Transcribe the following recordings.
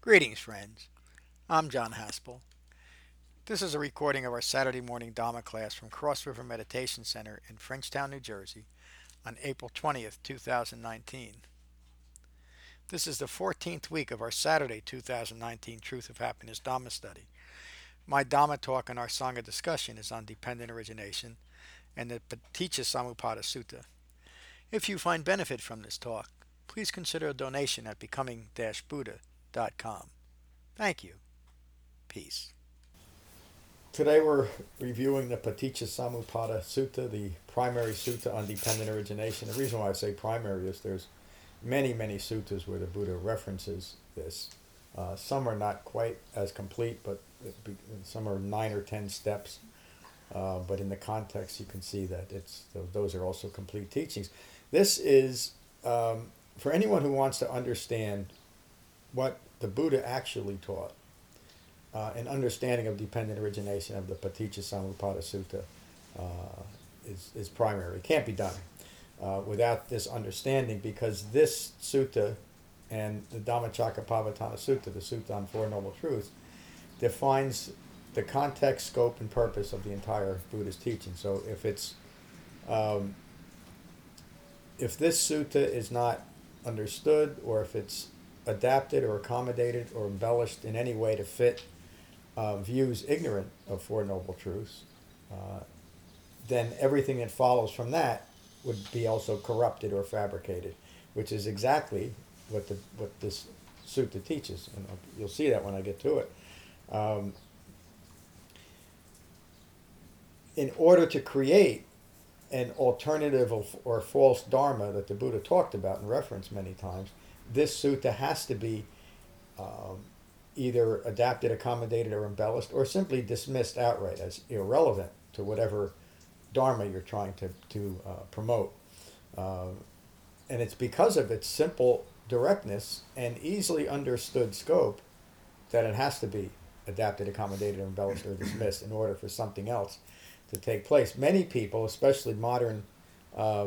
Greetings, friends. I'm John Haspel. This is a recording of our Saturday morning Dhamma class from Cross River Meditation Center in Frenchtown, New Jersey on April 20th, 2019. This is the 14th week of our Saturday 2019 Truth of Happiness Dhamma study. My Dhamma talk and our Sangha discussion is on dependent origination and the Paticca Samuppada Sutta. If you find benefit from this talk, please consider a donation at becoming-buddha.com. Thank you. Peace. Today we're reviewing the Paticca Samuppada Sutta, the primary sutta on dependent origination. The reason why I say primary is there's many suttas where the Buddha references this. Some are not quite as complete, but some are 9 or 10 steps. But in the context, you can see that those are also complete teachings. This is for anyone who wants to understand what the Buddha actually taught. An understanding of dependent origination of the Paticca Samuppada Sutta is primary. It can't be done without this understanding, because this sutta and the Dhammacakkappavattana Sutta, the Sutta on Four Noble Truths, defines the context, scope, and purpose of the entire Buddhist teaching. So if this sutta is not understood, or if it's adapted or accommodated or embellished in any way to fit views ignorant of Four Noble Truths, then everything that follows from that would be also corrupted or fabricated, which is exactly what this sutta teaches, and you'll see that when I get to it. In order to create an alternative or false dharma that the Buddha talked about and referenced many times, this sutta has to be either adapted, accommodated, or embellished, or simply dismissed outright as irrelevant to whatever dharma you're trying to promote. And it's because of its simple directness and easily understood scope that it has to be adapted, accommodated, or embellished, or dismissed in order for something else to take place. Many people, especially modern, I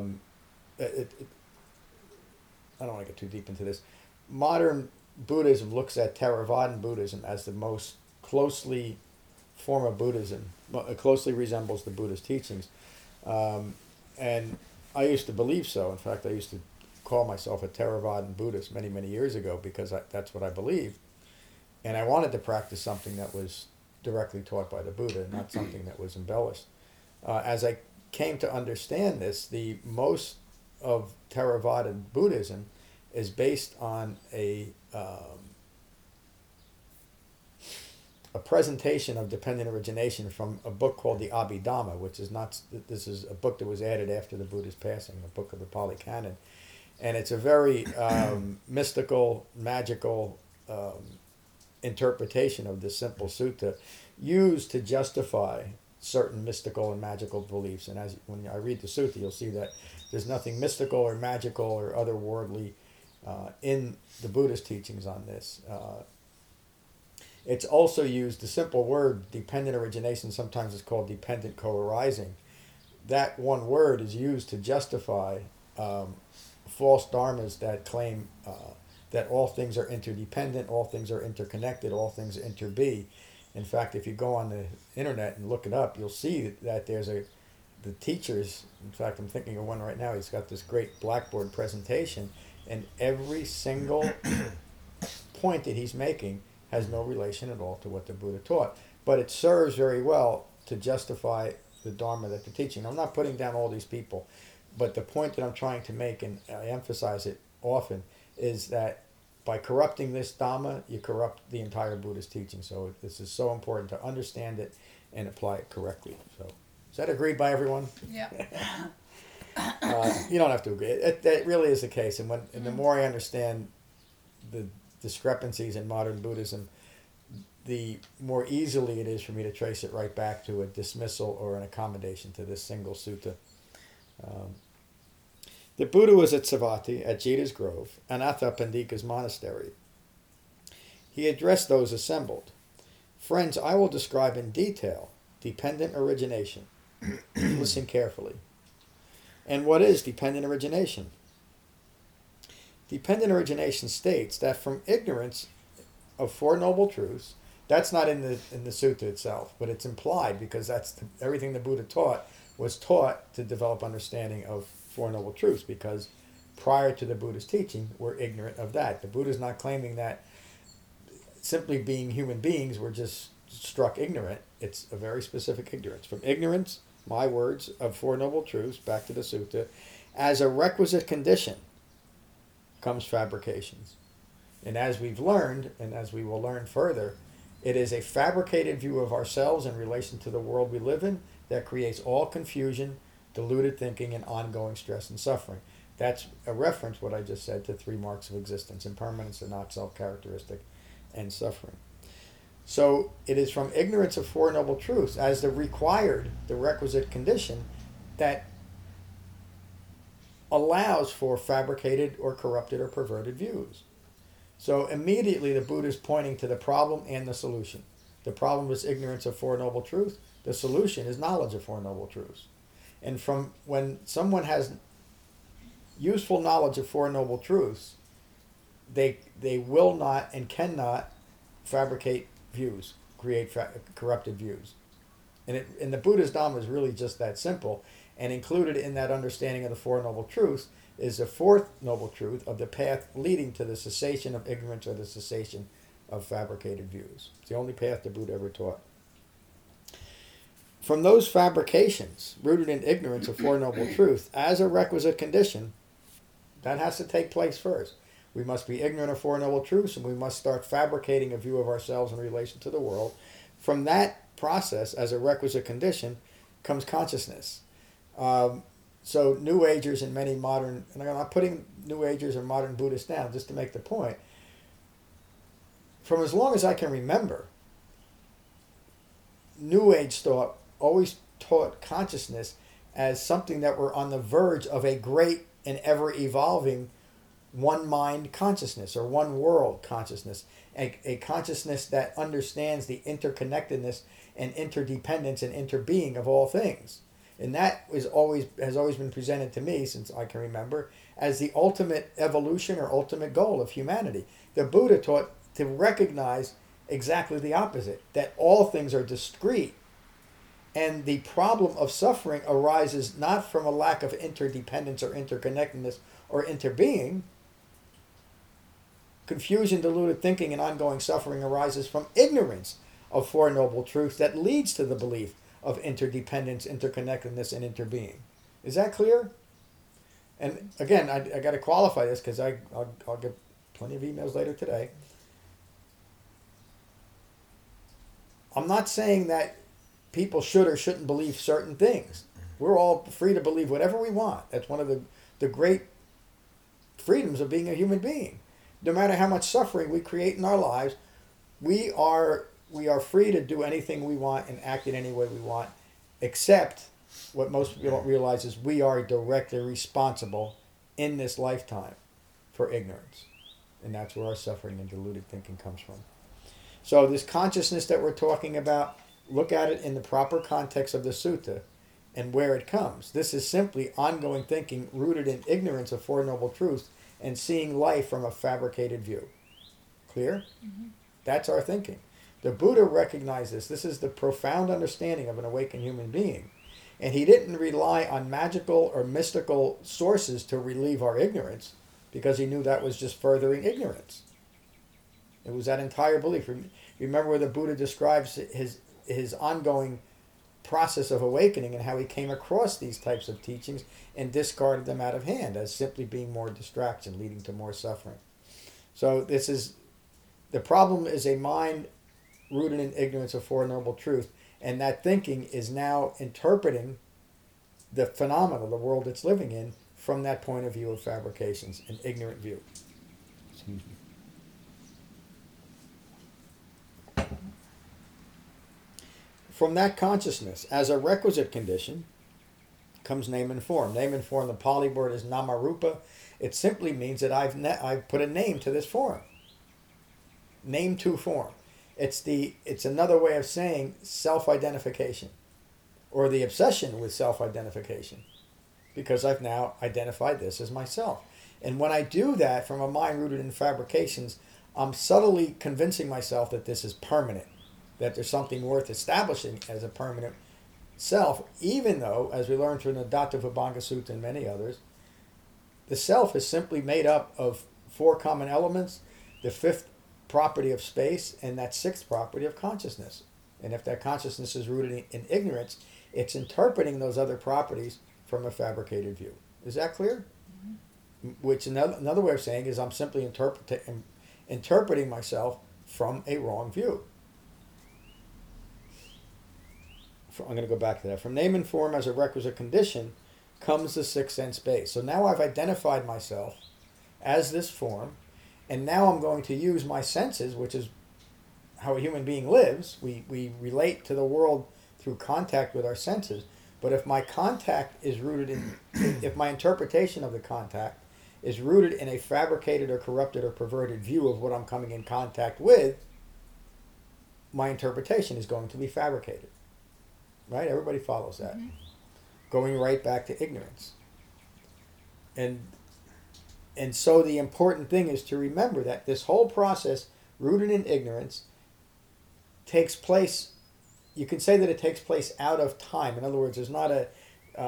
don't want to get too deep into this, modern Buddhism looks at Theravadan Buddhism as the most closely form of Buddhism, closely resembles the Buddha's teachings. And I used to believe so. In fact, I used to call myself a Theravadan Buddhist many years ago, because that's what I believed. And I wanted to practice something that was directly taught by the Buddha, not something that was embellished. As I came to understand this, the most of Theravada Buddhism is based on a presentation of dependent origination from a book called the Abhidhamma, which is not. This is a book that was added after the Buddha's passing, a book of the Pali Canon, and it's a very mystical, magical interpretation of this simple sutta, used to justify certain mystical and magical beliefs. And when I read the sutta, you'll see that there's nothing mystical or magical or otherworldly in the Buddhist teachings on this. It's also used, the simple word dependent origination sometimes is called dependent co-arising. That one word is used to justify false dharmas that claim that all things are interdependent, all things are interconnected, all things interbe. In fact, if you go on the internet and look it up, you'll see that there's the teachers, in fact, I'm thinking of one right now, he's got this great Blackboard presentation, and every single point that he's making has no relation at all to what the Buddha taught. But it serves very well to justify the Dharma that they're teaching. I'm not putting down all these people, but the point that I'm trying to make, and I emphasize it often, is that by corrupting this Dhamma, you corrupt the entire Buddhist teaching. So this is so important to understand it and apply it correctly. So is that agreed by everyone? Yeah. You don't have to agree. That really is the case. And the more I understand the discrepancies in modern Buddhism, the more easily it is for me to trace it right back to a dismissal or an accommodation to this single sutta. The Buddha was at Savatthi, at Jeta's Grove, Anatha Pandika's monastery. He addressed those assembled. Friends, I will describe in detail dependent origination. Listen carefully. And what is dependent origination? Dependent origination states that from ignorance of Four Noble Truths. That's not in the sutta itself, but it's implied because everything the Buddha taught was taught to develop understanding of Four Noble Truths, because prior to the Buddha's teaching, we're ignorant of that. The Buddha's not claiming that simply being human beings, we're just struck ignorant. It's a very specific ignorance. From ignorance, my words, of Four Noble Truths, back to the sutta, as a requisite condition comes fabrications. And as we've learned, and as we will learn further, it is a fabricated view of ourselves in relation to the world we live in that creates all confusion, deluded thinking, and ongoing stress and suffering. That's a reference, what I just said, to three marks of existence: impermanence, the not self characteristic, and suffering. So it is from ignorance of Four Noble Truths as the requisite condition, that allows for fabricated or corrupted or perverted views. So immediately the Buddha is pointing to the problem and the solution. The problem is ignorance of Four Noble Truths. The solution is knowledge of Four Noble Truths. And from when someone has useful knowledge of Four Noble Truths, they will not and cannot fabricate views, create corrupted views. And the Buddha's Dhamma is really just that simple. And included in that understanding of the Four Noble Truths is the fourth Noble Truth of the path leading to the cessation of ignorance, or the cessation of fabricated views. It's the only path the Buddha ever taught. From those fabrications, rooted in ignorance of Four Noble Truths, as a requisite condition, that has to take place first. We must be ignorant of Four Noble Truths, and we must start fabricating a view of ourselves in relation to the world. From that process, as a requisite condition, comes consciousness. So New Agers and many modern, and I'm not putting New Agers or modern Buddhists down, just to make the point, from as long as I can remember, New Age thought always taught consciousness as something that we're on the verge of a great and ever-evolving one-mind consciousness, or one-world consciousness, a consciousness that understands the interconnectedness and interdependence and interbeing of all things. And that has always been presented to me, since I can remember, as the ultimate evolution or ultimate goal of humanity. The Buddha taught to recognize exactly the opposite, that all things are discrete. And the problem of suffering arises not from a lack of interdependence or interconnectedness or interbeing. Confusion, deluded thinking, and ongoing suffering arises from ignorance of Four Noble Truths that leads to the belief of interdependence, interconnectedness, and interbeing. Is that clear? And again, I got to qualify this, because I'll get plenty of emails later today. I'm not saying that people should or shouldn't believe certain things. We're all free to believe whatever we want. That's one of the great freedoms of being a human being. No matter how much suffering we create in our lives, we are free to do anything we want and act in any way we want, except what most people don't realize is we are directly responsible in this lifetime for ignorance. And that's where our suffering and deluded thinking comes from. So this consciousness that we're talking about, look at it in the proper context of the sutta and where it comes. This is simply ongoing thinking rooted in ignorance of Four Noble Truths and seeing life from a fabricated view. Clear? Mm-hmm. That's our thinking. The Buddha recognized this. This is the profound understanding of an awakened human being. And he didn't rely on magical or mystical sources to relieve our ignorance, because he knew that was just furthering ignorance. It was that entire belief. Remember where the Buddha describes his ongoing process of awakening and how he came across these types of teachings and discarded them out of hand as simply being more distraction, leading to more suffering. So the problem is a mind rooted in ignorance of Four Noble Truths, and that thinking is now interpreting the phenomena, the world it's living in, from that point of view of fabrications, an ignorant view. Excuse me. From that consciousness, as a requisite condition, comes name and form. Name and form, the Pali word is namarupa. It simply means that I've put a name to this form. Name to form. It's another way of saying self-identification, or the obsession with self-identification, because I've now identified this as myself. And when I do that from a mind rooted in fabrications, I'm subtly convincing myself that this is permanent, that there's something worth establishing as a permanent self, even though, as we learned from the Dattavibhanga Sutta and many others, the self is simply made up of four common elements, the fifth property of space, and that sixth property of consciousness. And if that consciousness is rooted in ignorance, it's interpreting those other properties from a fabricated view. Is that clear? Mm-hmm. Which another way of saying is I'm simply interpreting myself from a wrong view. I'm going to go back to that. From name and form as a requisite condition comes the sixth sense base. So now I've identified myself as this form, and now I'm going to use my senses, which is how a human being lives. We relate to the world through contact with our senses. But if my contact is rooted in, if my interpretation of the contact is rooted in a fabricated or corrupted or perverted view of what I'm coming in contact with, my interpretation is going to be fabricated. Right? Everybody follows that. Mm-hmm. Going right back to ignorance. And so the important thing is to remember that this whole process, rooted in ignorance, takes place, you can say that it takes place out of time. In other words, there's not a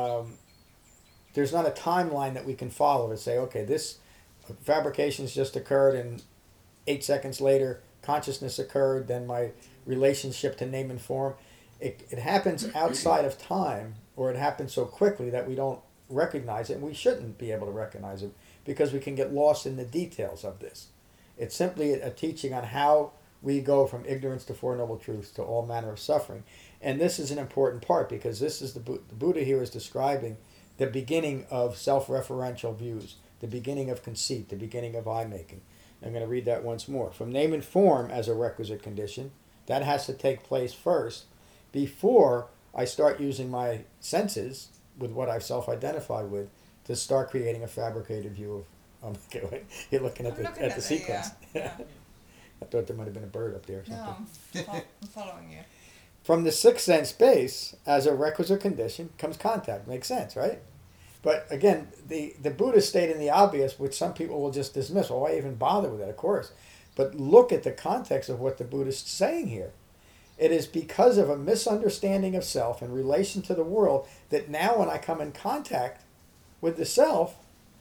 timeline that we can follow and say, okay, this fabrication's just occurred and 8 seconds later consciousness occurred, then my relationship to name and form. It happens outside of time, or it happens so quickly that we don't recognize it, and we shouldn't be able to recognize it because we can get lost in the details of this. It's simply a teaching on how we go from ignorance to Four Noble Truths to all manner of suffering. And this is an important part because this is the Buddha here is describing the beginning of self-referential views, the beginning of conceit, the beginning of I-making. I'm going to read that once more. From name and form as a requisite condition, that has to take place first before I start using my senses with what I've self-identified with to start creating a fabricated view of. You're looking at the sequence. Yeah. I thought there might have been a bird up there or something. No, I'm following you. From the sixth sense base, as a requisite condition, comes contact. Makes sense, right? But again, the Buddha stating the obvious, which some people will just dismiss. Why even bother with that? Of course. But look at the context of what the Buddha is saying here. It is because of a misunderstanding of self in relation to the world that now when I come in contact with the self,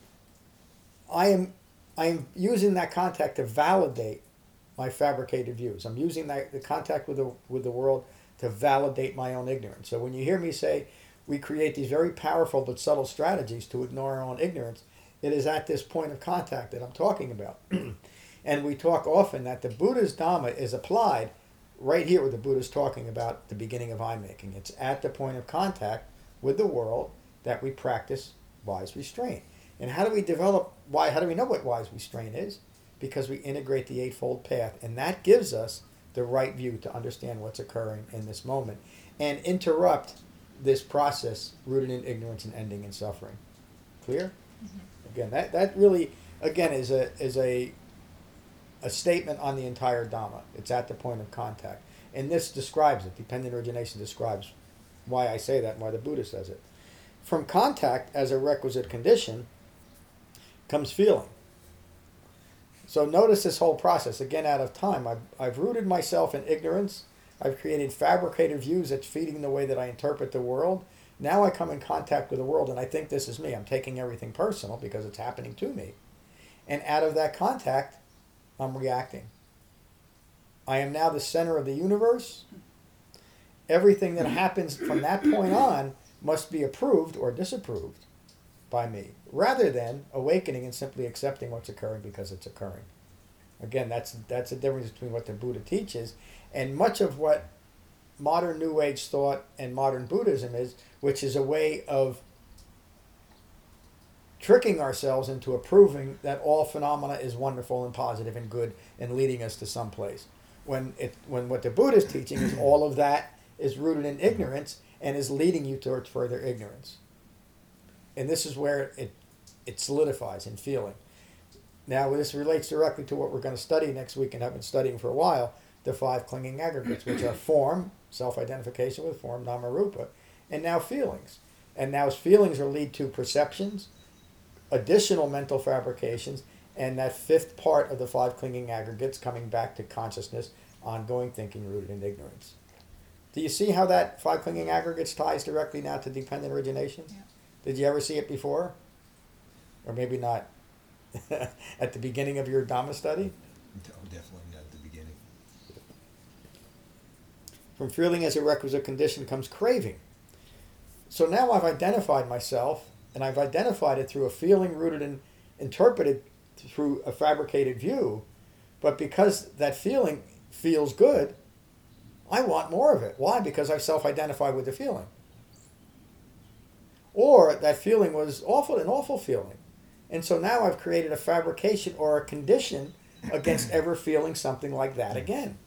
I am using that contact to validate my fabricated views. I'm using the contact with the world to validate my own ignorance. So when you hear me say we create these very powerful but subtle strategies to ignore our own ignorance, it is at this point of contact that I'm talking about. And we talk often that the Buddha's Dhamma is applied right here where the Buddha is talking about the beginning of I-making. It's at the point of contact with the world that we practice wise restraint. And how do we develop how do we know what wise restraint is? Because we integrate the Eightfold Path, and that gives us the right view to understand what's occurring in this moment and interrupt this process rooted in ignorance and ending in suffering. Clear? Mm-hmm. Again, that really, again, is a statement on the entire Dhamma. It's at the point of contact. And this describes it. Dependent origination describes why I say that and why the Buddha says it. From contact as a requisite condition comes feeling. So notice this whole process, again, out of time. I've rooted myself in ignorance. I've created fabricated views that's feeding the way that I interpret the world. Now I come in contact with the world and I think this is me. I'm taking everything personal because it's happening to me. And out of that contact, I'm reacting. I am now the center of the universe. Everything that happens from that point on must be approved or disapproved by me, rather than awakening and simply accepting what's occurring because it's occurring. Again, that's the difference between what the Buddha teaches and much of what modern New Age thought and modern Buddhism is, which is a way of tricking ourselves into approving that all phenomena is wonderful and positive and good and leading us to some place. When what the Buddha is teaching is all of that is rooted in ignorance and is leading you towards further ignorance. And this is where it solidifies in feeling. Now, this relates directly to what we're going to study next week and have been studying for a while, the five clinging aggregates, which are form, self-identification with form, nama-rupa, and now feelings. And now feelings are lead to perceptions, additional mental fabrications, and that fifth part of the five clinging aggregates coming back to consciousness, ongoing thinking rooted in ignorance. Do you see how that five clinging aggregates ties directly now to dependent origination? Yeah. Did you ever see it before? Or maybe not at the beginning of your Dhamma study? No, definitely not at the beginning. From feeling as a requisite condition comes craving. So now I've identified myself, and I've identified it through a feeling rooted in, interpreted through a fabricated view. But because that feeling feels good, I want more of it. Why? Because I've self-identified with the feeling. Or that feeling was awful, an awful feeling. And so now I've created a fabrication or a condition against ever feeling something like that again.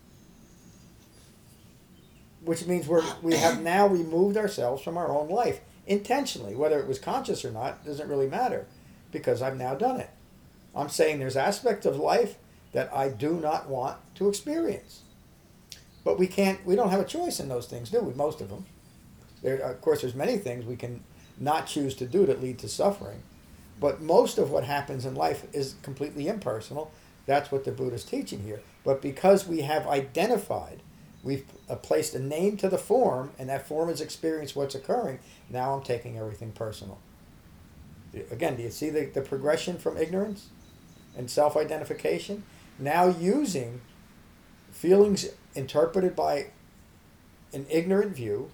Which means we have now removed ourselves from our own life intentionally. Whether it was conscious or not doesn't really matter, because I've now done it. I'm saying there's aspects of life that I do not want to experience. But we don't have a choice in those things, do we? Most of them. Of course, there's many things we can not choose to do that lead to suffering. But most of what happens in life is completely impersonal. That's what the Buddha is teaching here. But because we have identified, we've placed a name to the form, and that form has experienced what's occurring, now I'm taking everything personal. Again, do you see the progression from ignorance and self-identification? Now using feelings interpreted by an ignorant view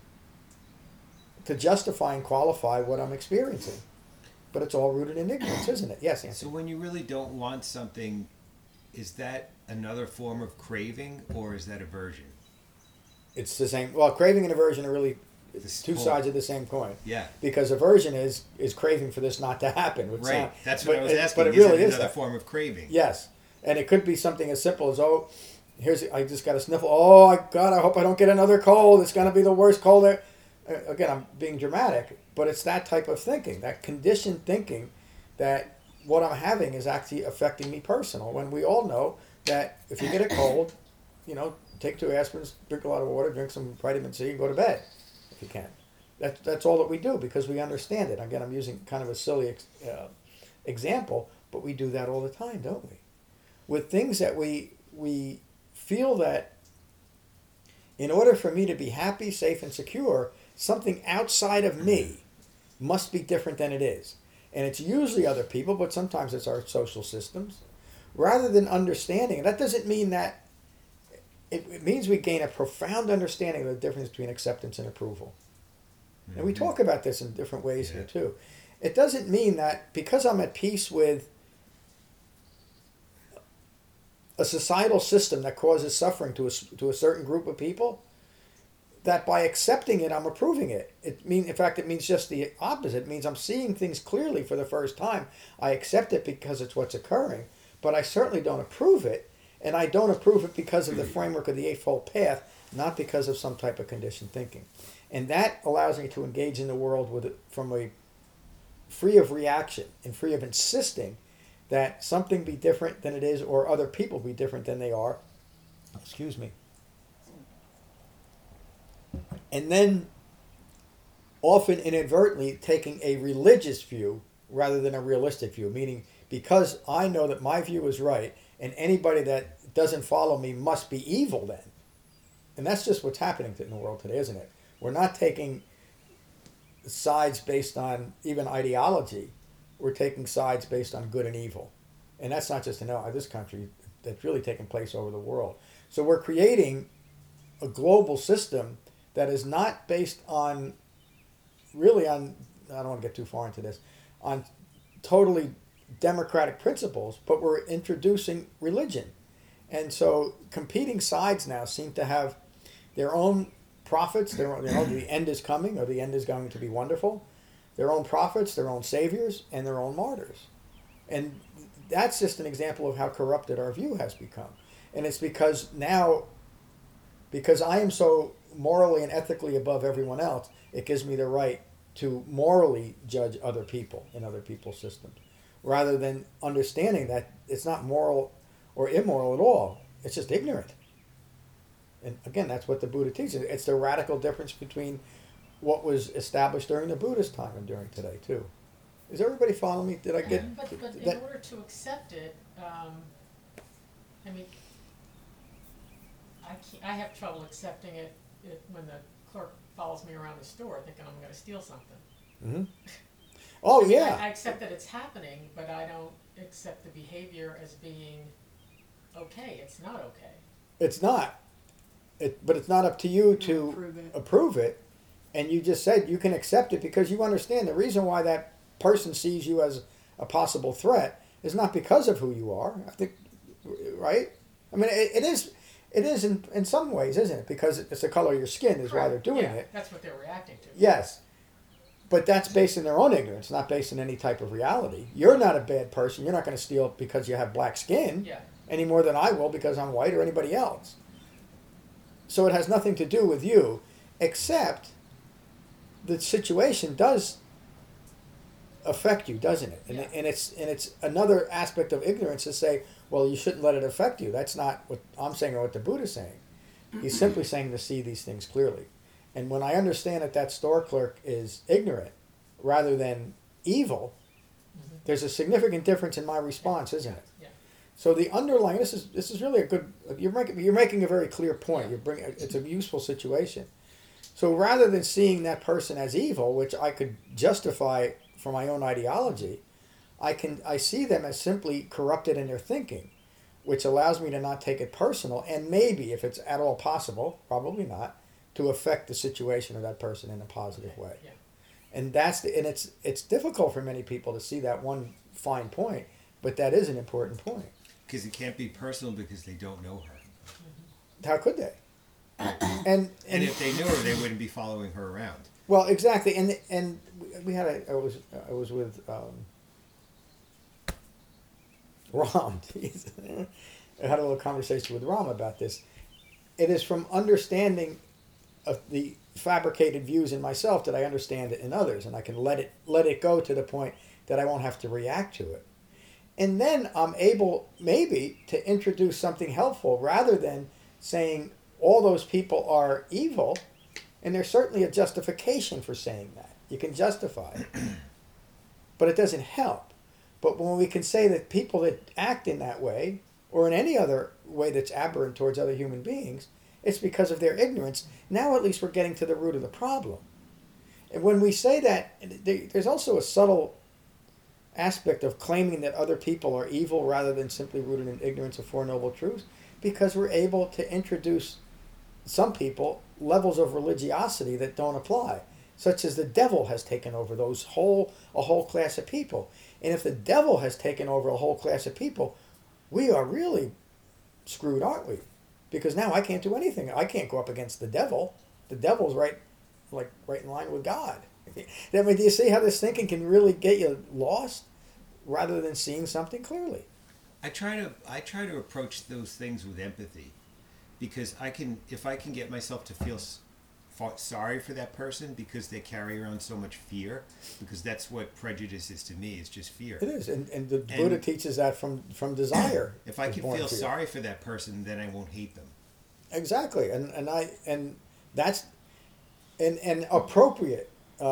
to justify and qualify what I'm experiencing. But it's all rooted in ignorance, isn't it? Yes, Anthony. So when you really don't want something, is that another form of craving, or is that aversion? It's the same. Well, craving and aversion are really This two whole- sides of the same coin. Yeah. Because aversion is craving for this not to happen. Which Right. That's what but I was it- asking. But it Is really it is another that. form of craving? Yes. And it could be something as simple as, I just got a sniffle. Oh, God, I hope I don't get another cold. It's going to be the worst cold there. Again, I'm being dramatic, but it's that type of thinking, that conditioned thinking that what I'm having is actually affecting me personal. When we all know that if you get a cold, take 2 aspirins, drink a lot of water, drink some vitamin C, and go to bed if you can. That's all that we do because we understand it. Again, I'm using kind of a silly example, but we do that all the time, don't we? With things that we feel that in order for me to be happy, safe, and secure, something outside of me must be different than it is. And it's usually other people, but sometimes it's our social systems. Rather than understanding, and that doesn't mean that, it means we gain a profound understanding of the difference between acceptance and approval. And we talk about this in different ways here too. It doesn't mean that because I'm at peace with a societal system that causes suffering to a certain group of people, that by accepting it, I'm approving it. In fact, it means just the opposite. It means I'm seeing things clearly for the first time. I accept it because it's what's occurring, but I certainly don't approve it. And I don't approve it because of the framework of the Eightfold Path, not because of some type of conditioned thinking. And that allows me to engage in the world from a free of reaction and free of insisting that something be different than it is or other people be different than they are. Excuse me. And then often inadvertently taking a religious view rather than a realistic view, meaning because I know that my view is right and anybody that doesn't follow me must be evil then. And that's just what's happening in the world today, isn't it? We're not taking sides based on even ideology. We're taking sides based on good and evil. And that's not just in this country, that's really taking place over the world. So we're creating a global system that is not based on, I don't want to get too far into this, on totally democratic principles, but we're introducing religion. And so competing sides now seem to have their own prophets, the end is coming or the end is going to be wonderful, their own prophets, their own saviors, and their own martyrs. And that's just an example of how corrupted our view has become. And it's because I am so morally and ethically above everyone else, it gives me the right to morally judge other people and other people's systems, rather than understanding that it's not moral or immoral at all. It's just ignorant. And again, that's what the Buddha teaches. It's the radical difference between what was established during the Buddha's time and during today, too. Is everybody following me? Did I get But in that? order to accept it, I mean, I have trouble accepting it when the clerk follows me around the store thinking I'm going to steal something. Hmm. Oh, I mean, yeah. I accept that it's happening, but I don't accept the behavior as being okay. It's not okay. It's not. But it's not up to you to Approve it. approve it. And you just said you can accept it because you understand the reason why that person sees you as a possible threat is not because of who you are. I think, right? I mean, it is. It is in some ways, isn't it? Because it's the color of your skin is why they're doing Yeah, it. that's what they're reacting to. Yes. But that's based in their own ignorance, not based in any type of reality. You're not a bad person. You're not going to steal because you have black skin Yeah. any more than I will because I'm white or anybody else. So it has nothing to do with you, except the situation does affect you, doesn't it? And, Yeah. and it's another aspect of ignorance to say, well, you shouldn't let it affect you. That's not what I'm saying or what the Buddha's saying. He's simply saying to see these things clearly. And when I understand that that store clerk is ignorant rather than evil, Mhm. there's a significant difference in my response, isn't it? Yeah. So the underlying this is really a good you're making a very clear point. You're bringing it's a useful situation. So rather than seeing that person as evil, which I could justify for my own ideology, I see them as simply corrupted in their thinking, which allows me to not take it personal and maybe if it's at all possible, probably not, to affect the situation of that person in a positive way. Yeah. And it's difficult for many people to see that one fine point, but that is an important point. Because it can't be personal because they don't know her. How could they? And And if they knew her, they wouldn't be following her around. well, exactly. And we had I was with Ram. I had a little conversation with Ram about this. It is from understanding of the fabricated views in myself that I understand it in others, and I can let it go to the point that I won't have to react to it. And then I'm able maybe to introduce something helpful rather than saying all those people are evil, and there's certainly a justification for saying that. You can justify it, but it doesn't help. But when we can say that people that act in that way, or in any other way that's aberrant towards other human beings, it's because of their ignorance. Now at least we're getting to the root of the problem. And when we say that, there's also a subtle aspect of claiming that other people are evil rather than simply rooted in ignorance of Four Noble Truths, because we're able to introduce some people levels of religiosity that don't apply, such as the devil has taken over a whole class of people. And if the devil has taken over a whole class of people, we are really screwed, aren't we? Because now I can't do anything. I can't go up against the devil. The devil's right in line with God. I mean, do you see how this thinking can really get you lost rather than seeing something clearly? I try to approach those things with empathy, because if I can get myself to feel sorry for that person because they carry around so much fear, because that's what prejudice is to me. It's just fear. It is, and the Buddha teaches that from desire. If I is can born feel fear. sorry for that person, then I won't hate them. Exactly, and that's an appropriate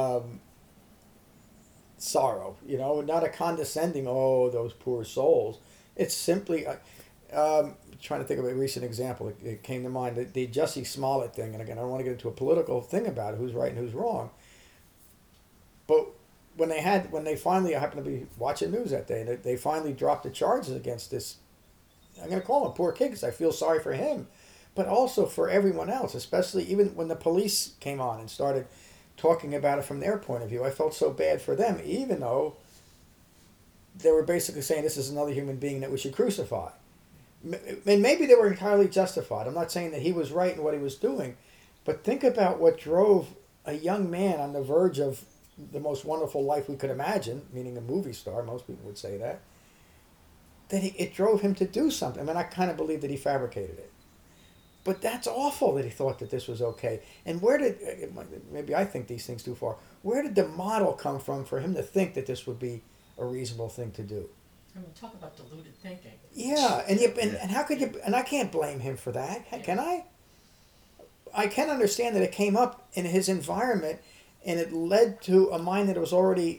sorrow. Not a condescending. Oh, those poor souls. It's simply. Trying to think of a recent example. It came to mind the Jussie Smollett thing, and again, I don't want to get into a political thing about it, who's right and who's wrong. But when they finally, I happened to be watching news that day, they finally dropped the charges against this. I'm going to call him a poor kid because I feel sorry for him, but also for everyone else, especially even when the police came on and started talking about it from their point of view. I felt so bad for them, even though they were basically saying this is another human being that we should crucify. And maybe they were entirely justified. I'm not saying that he was right in what he was doing, but think about what drove a young man on the verge of the most wonderful life we could imagine, meaning a movie star, most people would say that, it drove him to do something. I mean, I kind of believe that he fabricated it. But that's awful that he thought that this was okay. And maybe I think these things too far, where did the model come from for him to think that this would be a reasonable thing to do? I mean, talk about deluded thinking. Yeah, and how could you? And I can't blame him for that. Can I? I can understand that it came up in his environment, and it led to a mind that was already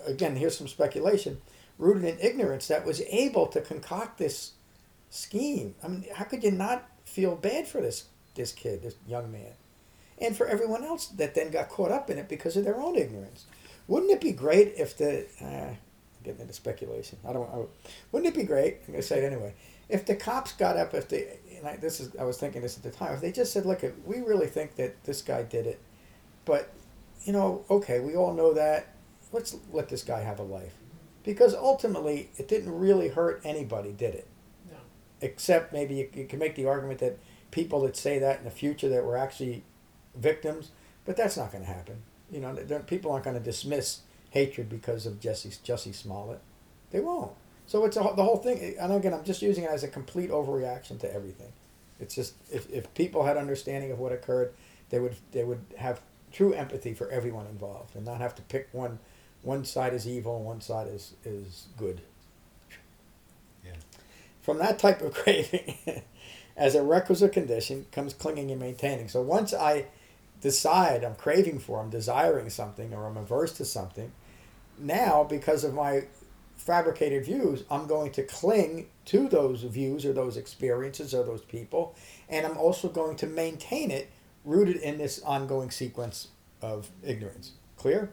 again, here's some speculation, rooted in ignorance, that was able to concoct this scheme. I mean, how could you not feel bad for this kid, this young man, and for everyone else that then got caught up in it because of their own ignorance? Wouldn't it be great if getting into speculation? Wouldn't it be great? I'm going to say it anyway. If the cops got up, I was thinking this at the time. If they just said, "Look, we really think that this guy did it, but okay, we all know that. Let's let this guy have a life," because ultimately it didn't really hurt anybody, did it? No. Except maybe you can make the argument that people that say that in the future that were actually victims, but that's not going to happen. People aren't going to dismiss hatred because of Jussie Smollett. They won't. So it's the whole thing. And again, I'm just using it as a complete overreaction to everything. It's just if people had understanding of what occurred, they would have true empathy for everyone involved and not have to pick one side is evil and one side is good. Yeah. From that type of craving, as a requisite condition, comes clinging and maintaining. So once I decide I'm craving for, I'm desiring something, or I'm averse to something, now because of my fabricated views, I'm going to cling to those views or those experiences or those people, and I'm also going to maintain it rooted in this ongoing sequence of ignorance. Clear?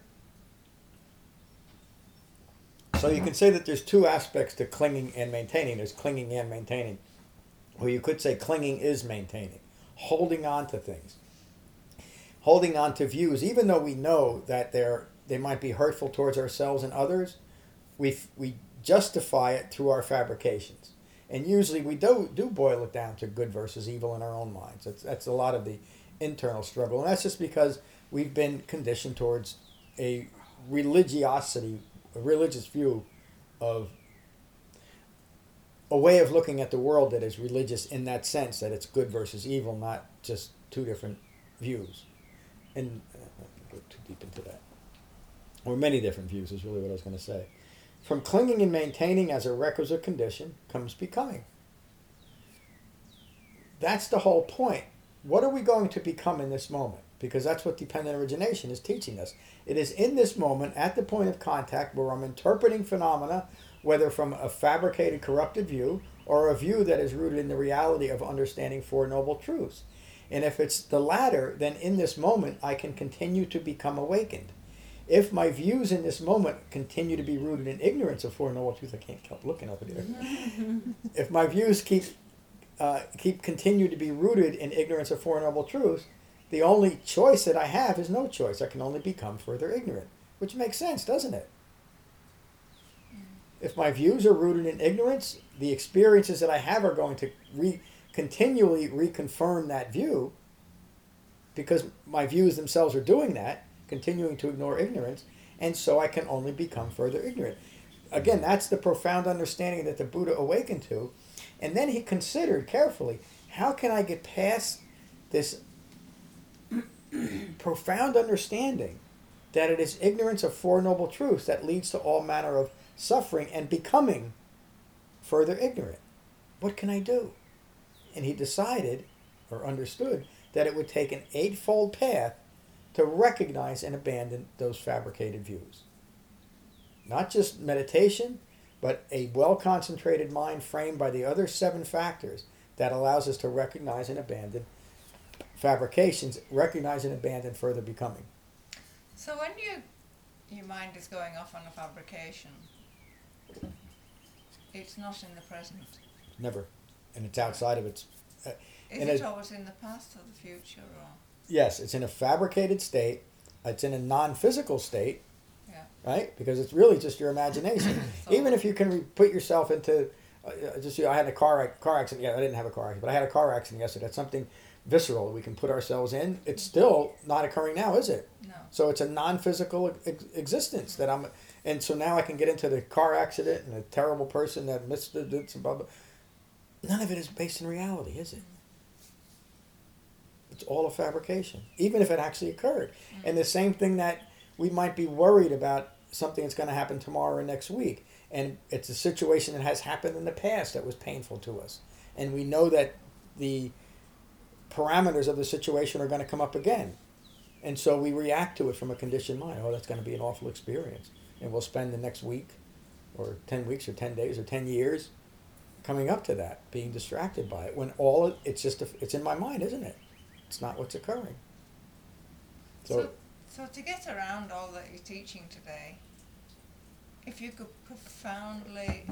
So you can say that there's two aspects to clinging and maintaining. There's clinging and maintaining. Or you could say clinging is maintaining, holding on to things, holding on to views, even though we know that they might be hurtful towards ourselves and others. We justify it through our fabrications, and usually we do boil it down to good versus evil in our own minds. That's a lot of the internal struggle, and that's just because we've been conditioned towards a religious view of a way of looking at the world that is religious in that sense, that it's good versus evil, not just two different views. And I don't go too deep into that. Or many different views is really what I was going to say. From clinging and maintaining as a requisite condition comes becoming. That's the whole point. What are we going to become in this moment? Because that's what dependent origination is teaching us. It is in this moment, at the point of contact, where I'm interpreting phenomena, whether from a fabricated, corrupted view, or a view that is rooted in the reality of understanding Four Noble Truths. And if it's the latter, then in this moment, I can continue to become awakened. If my views in this moment continue to be rooted in ignorance of Four Noble Truths, I can't help looking over there. If my views continue to be rooted in ignorance of Four Noble Truths, the only choice that I have is no choice. I can only become further ignorant, which makes sense, doesn't it? If my views are rooted in ignorance, the experiences that I have are going to continually reconfirm that view, because my views themselves are doing that, continuing to ignore ignorance, and so I can only become further ignorant. Again, that's the profound understanding that the Buddha awakened to. And then he considered carefully, how can I get past this profound understanding that it is ignorance of Four Noble Truths that leads to all manner of suffering and becoming further ignorant? What can I do? And he decided, or understood, that it would take an eightfold path to recognize and abandon those fabricated views. Not just meditation, but a well-concentrated mind framed by the other 7 factors that allows us to recognize and abandon fabrications, recognize and abandon further becoming. So when your mind is going off on a fabrication, it's not in the present. Never. And it's outside of its... Is it always in the past or the future? Or? Yes, it's in a fabricated state. It's in a non-physical state, Yeah. right? Because it's really just your imagination. So Even if you can put yourself into... I had a car accident. Yeah, I didn't have a car accident, but I had a car accident yesterday. That's something visceral that we can put ourselves in. It's still not occurring now, is it? No. So it's a non-physical existence that I'm... And so now I can get into the car accident and a terrible person that missed the... Blah, blah. None of it is based in reality, is it? It's all a fabrication, even if it actually occurred. Mm-hmm. And the same thing that we might be worried about something that's going to happen tomorrow or next week. And it's a situation that has happened in the past that was painful to us. And we know that the parameters of the situation are going to come up again. And so we react to it from a conditioned mind. Oh, that's going to be an awful experience. and we'll spend the next week or 10 weeks or 10 days or 10 years coming up to that, being distracted by it, when it's just it's in my mind, isn't it? It's not what's occurring. So to get around all that you're teaching today, if you could profoundly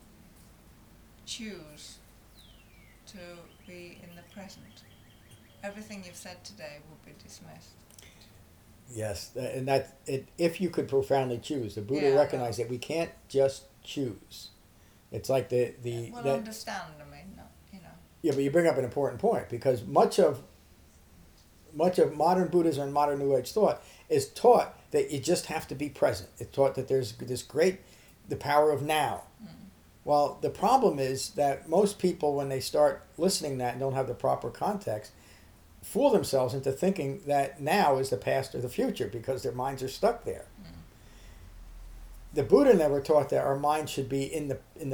choose to be in the present, everything you've said today would be dismissed. Yes, and that if you could profoundly choose, the Buddha Yeah, recognized that we can't just choose. It's like Understand. I mean, not, Yeah, but you bring up an important point, because much of modern Buddhism and modern New Age thought is taught that you just have to be present. It's taught that there's the power of now. Well, the problem is that most people, when they start listening to that and don't have the proper context, fool themselves into thinking that now is the past or the future, because their minds are stuck there. The Buddha never taught that our mind should be in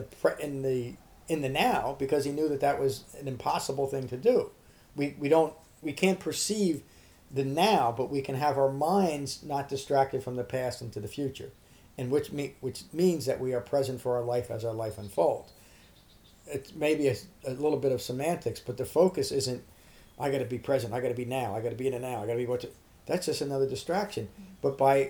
the now, because he knew that was an impossible thing to do. We can't perceive the now, but we can have our minds not distracted from the past into the future, and which means that we are present for our life as our life unfolds. It's maybe a little bit of semantics, but the focus isn't, I got to be present, I got to be now, I got to be in the now, I got to be that's just another distraction. But by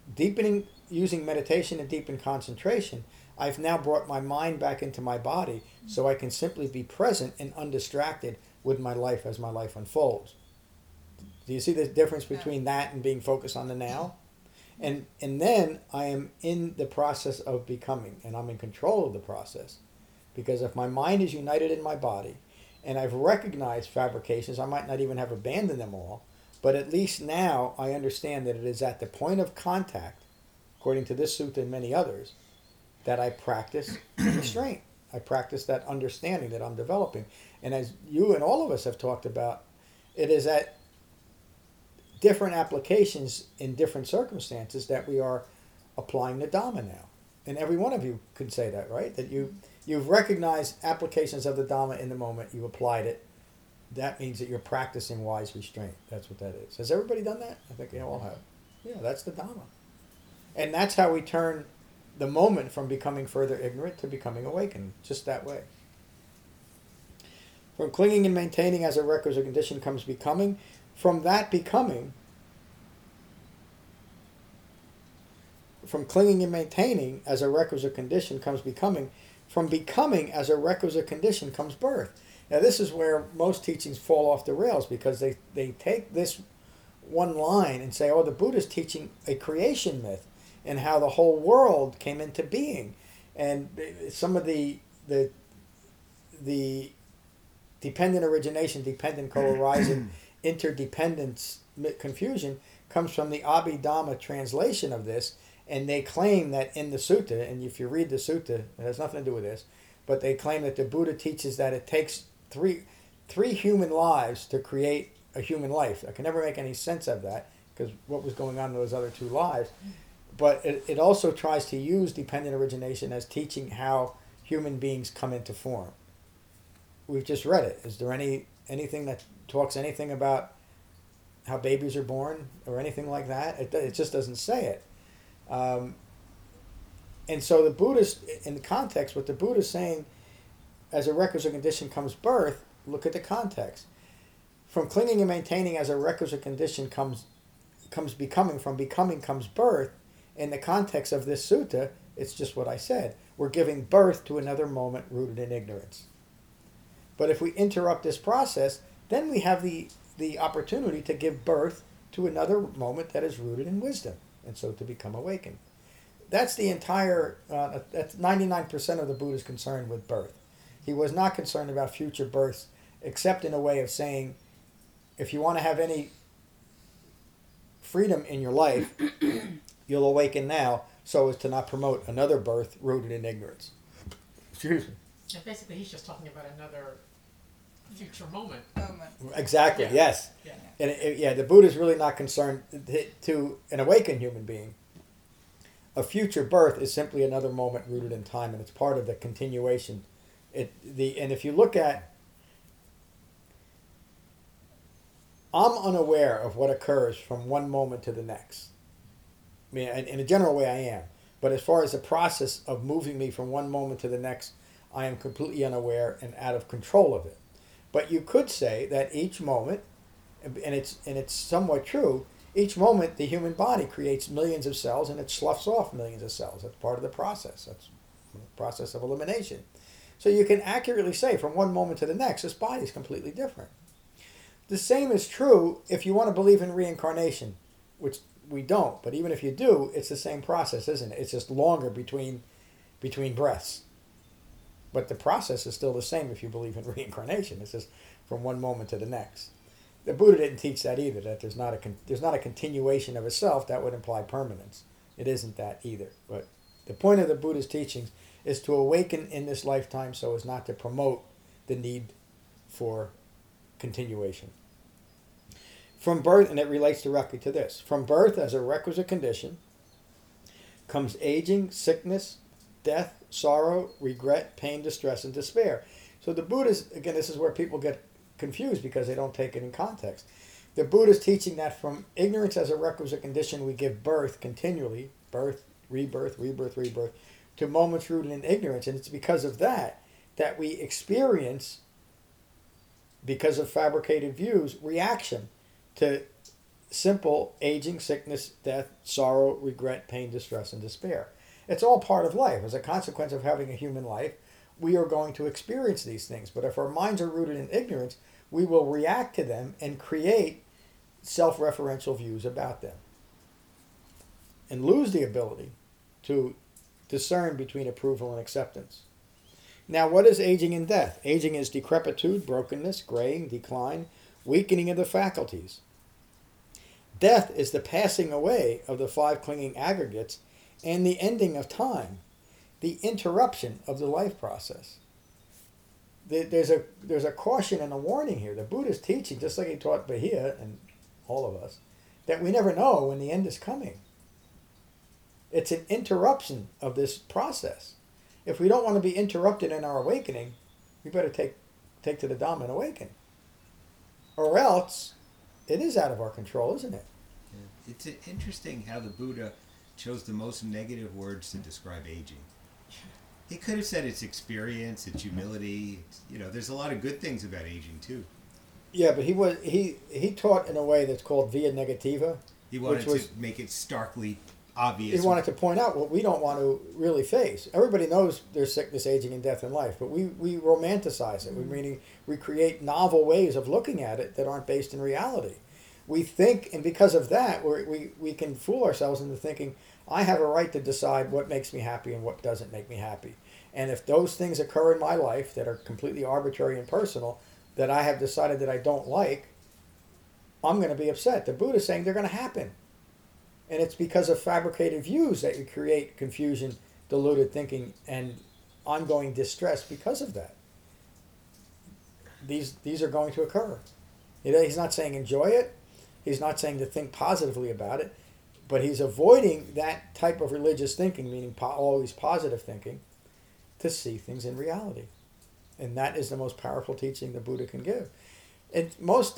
using meditation and deepened concentration, I've now brought my mind back into my body, so I can simply be present and undistracted with my life as my life unfolds. Do you see the difference between that and being focused on the now? And then I am in the process of becoming, and I'm in control of the process. Because if my mind is united in my body, and I've recognized fabrications, I might not even have abandoned them all, but at least now I understand that it is at the point of contact, according to this sutta and many others, that I practice restraint. I practice that understanding that I'm developing. And as you and all of us have talked about, it is at different applications in different circumstances that we are applying the Dhamma now. And every one of you could say that, right? That you've recognized applications of the Dhamma in the moment, you applied it. That means that you're practicing wise restraint. That's what that is. Has everybody done that? I think they all have. Yeah, that's the Dhamma. And that's how we turn the moment from becoming further ignorant to becoming awakened, just that way. From clinging and maintaining as a requisite condition comes becoming. From that becoming, from clinging and maintaining as a requisite condition comes becoming. From becoming as a requisite condition comes birth. Now this is where most teachings fall off the rails, because they take this one line and say, oh, the Buddha's teaching a creation myth and how the whole world came into being. And some of the dependent origination, dependent co-arising, interdependence confusion comes from the Abhidhamma translation of this. And they claim that in the sutta, and if you read the sutta, it has nothing to do with this, but they claim that the Buddha teaches that it takes three human lives to create a human life. I can never make any sense of that, because what was going on in those other two lives. But it also tries to use dependent origination as teaching how human beings come into form. We've just read it. Is there anything that talks anything about how babies are born or anything like that? It just doesn't say it. And so the Buddhist, in the context, what the Buddha is saying, as a requisite condition comes birth, look at the context. From clinging and maintaining as a requisite condition comes becoming, from becoming comes birth. In the context of this sutta, it's just what I said. We're giving birth to another moment rooted in ignorance. But if we interrupt this process, then we have the opportunity to give birth to another moment that is rooted in wisdom, and so to become awakened. That's the entire, that's 99% of the Buddha's concern with birth. He was not concerned about future births, except in a way of saying, if you want to have any freedom in your life, you'll awaken now so as to not promote another birth rooted in ignorance. Excuse me. And basically, he's just talking about another future moment. Exactly, Yeah. yes. Yeah. And the Buddha's really not concerned to an awakened human being. A future birth is simply another moment rooted in time, and it's part of the continuation. And if you look at, I'm unaware of what occurs from one moment to the next. I mean, in a general way I am. But as far as the process of moving me from one moment to the next, I am completely unaware and out of control of it. But you could say that each moment, and it's somewhat true, each moment the human body creates millions of cells and it sloughs off millions of cells. That's part of the process. That's the process of elimination. So you can accurately say from one moment to the next, this body is completely different. The same is true if you want to believe in reincarnation, which we don't. But even if you do, it's the same process, isn't it? It's just longer between breaths. But the process is still the same if you believe in reincarnation. It's just from one moment to the next. The Buddha didn't teach that either, that there's not a continuation of a self. That would imply permanence. It isn't that either. But the point of the Buddha's teachings is to awaken in this lifetime so as not to promote the need for continuation. From birth, and it relates directly to this, from birth as a requisite condition comes aging, sickness, death, sorrow, regret, pain, distress, and despair. So the Buddha's, again, this is where people get confused because they don't take it in context. The Buddha's teaching that from ignorance as a requisite condition, we give birth continually, birth, rebirth, to moments rooted in ignorance. And it's because of that we experience, because of fabricated views, reaction to simple aging, sickness, death, sorrow, regret, pain, distress, and despair. It's all part of life. As a consequence of having a human life, we are going to experience these things. But if our minds are rooted in ignorance, we will react to them and create self-referential views about them and lose the ability to discern between approval and acceptance. Now, what is aging and death? Aging is decrepitude, brokenness, graying, decline, weakening of the faculties. Death is the passing away of the five clinging aggregates and the ending of time, the interruption of the life process. There's a caution and a warning here. The Buddha's teaching, just like he taught Bahia and all of us, that we never know when the end is coming. It's an interruption of this process. If we don't want to be interrupted in our awakening, we better take to the Dhamma and awaken. Or else, it is out of our control, isn't it? Yeah. It's interesting how the Buddha chose the most negative words to describe aging. He could have said it's experience, it's humility. There's a lot of good things about aging too. Yeah, but he taught in a way that's called via negativa. He wanted to make it starkly obvious. He wanted to point out what we don't want to really face. Everybody knows there's sickness, aging, and death in life, but we romanticize it. We create novel ways of looking at it that aren't based in reality. We think, and because of that, we can fool ourselves into thinking, I have a right to decide what makes me happy and what doesn't make me happy. And if those things occur in my life that are completely arbitrary and personal, that I have decided that I don't like, I'm going to be upset. The Buddha's saying they're going to happen. And it's because of fabricated views that you create confusion, deluded thinking, and ongoing distress because of that. These are going to occur. He's not saying enjoy it. He's not saying to think positively about it. But he's avoiding that type of religious thinking, meaning always positive thinking, to see things in reality. And that is the most powerful teaching the Buddha can give. And most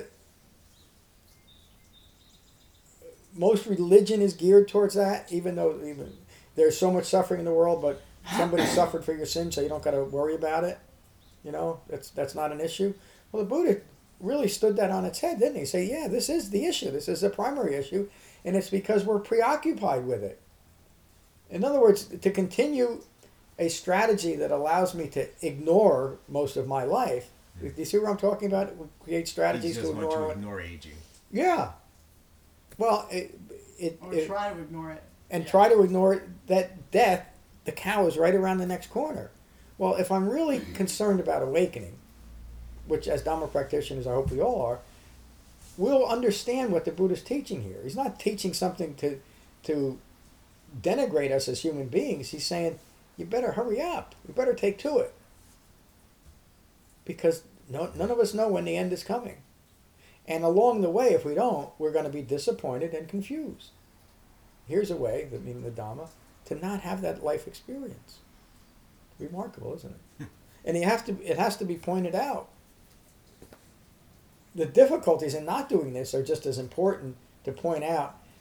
religion is geared towards that, even though there's so much suffering in the world, but somebody suffered for your sin, so you don't got to worry about it. That's not an issue. Well, the Buddha really stood that on its head, didn't he? Say, yeah, this is the issue. This is the primary issue, and it's because we're preoccupied with it. In other words, to continue a strategy that allows me to ignore most of my life. Do you see what I'm talking about? We create strategies to ignore aging. Yeah. Well, try to ignore it. And try to ignore that death, the cow is right around the next corner. Well, if I'm really concerned about awakening, which as Dhamma practitioners I hope we all are, we'll understand what the Buddha's teaching here. He's not teaching something to denigrate us as human beings. He's saying, you better hurry up. You better take to it. Because none of us know when the end is coming. And along the way, if we don't, we're going to be disappointed and confused. Here's a way, meaning the Dhamma, to not have that life experience. Remarkable, isn't it? And it has to be pointed out. The difficulties in not doing this are just as important to point out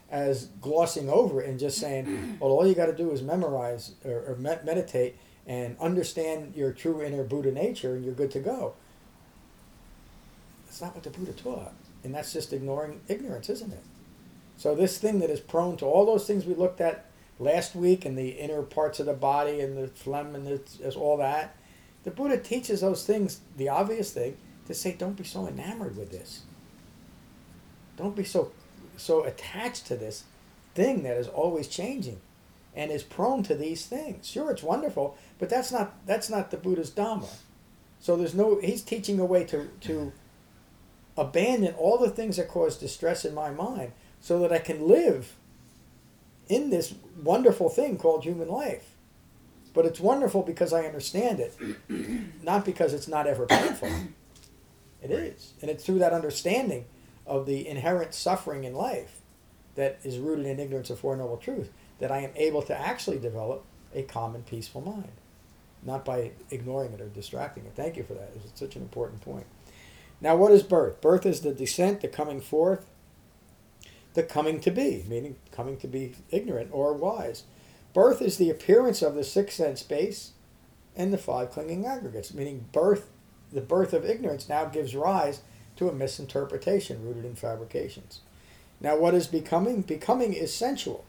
as glossing over it and just saying, well, all you got to do is memorize or meditate and understand your true inner Buddha nature and you're good to go. That's not what the Buddha taught. And that's just ignoring ignorance, isn't it? So this thing that is prone to all those things we looked at last week and the inner parts of the body and the phlegm and all that, the Buddha teaches those things, the obvious thing, to say don't be so enamored with this. Don't be so attached to this thing that is always changing and is prone to these things. Sure, it's wonderful, but that's not the Buddha's Dhamma. So he's teaching a way to abandon all the things that cause distress in my mind so that I can live in this wonderful thing called human life. But it's wonderful because I understand it, not because it's not ever painful. It is. And it's through that understanding of the inherent suffering in life that is rooted in ignorance of Four Noble Truths that I am able to actually develop a calm and peaceful mind, not by ignoring it or distracting it. Thank you for that. It's such an important point. Now, what is birth? Birth is the descent, the coming forth, the coming to be, meaning coming to be ignorant or wise. Birth is the appearance of the sixth sense space and the five clinging aggregates, meaning the birth of ignorance now gives rise to a misinterpretation rooted in fabrications. Now, what is becoming? Becoming is sensual.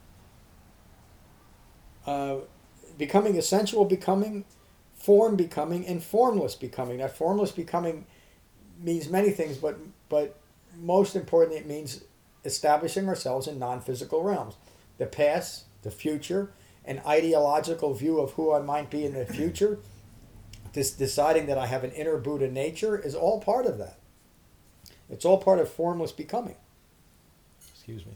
Becoming is sensual becoming, form becoming, and formless becoming. That formless becoming means many things, but most importantly, it means establishing ourselves in non-physical realms. The past, the future, an ideological view of who I might be in the future, deciding that I have an inner Buddha nature is all part of that. It's all part of formless becoming. Excuse me.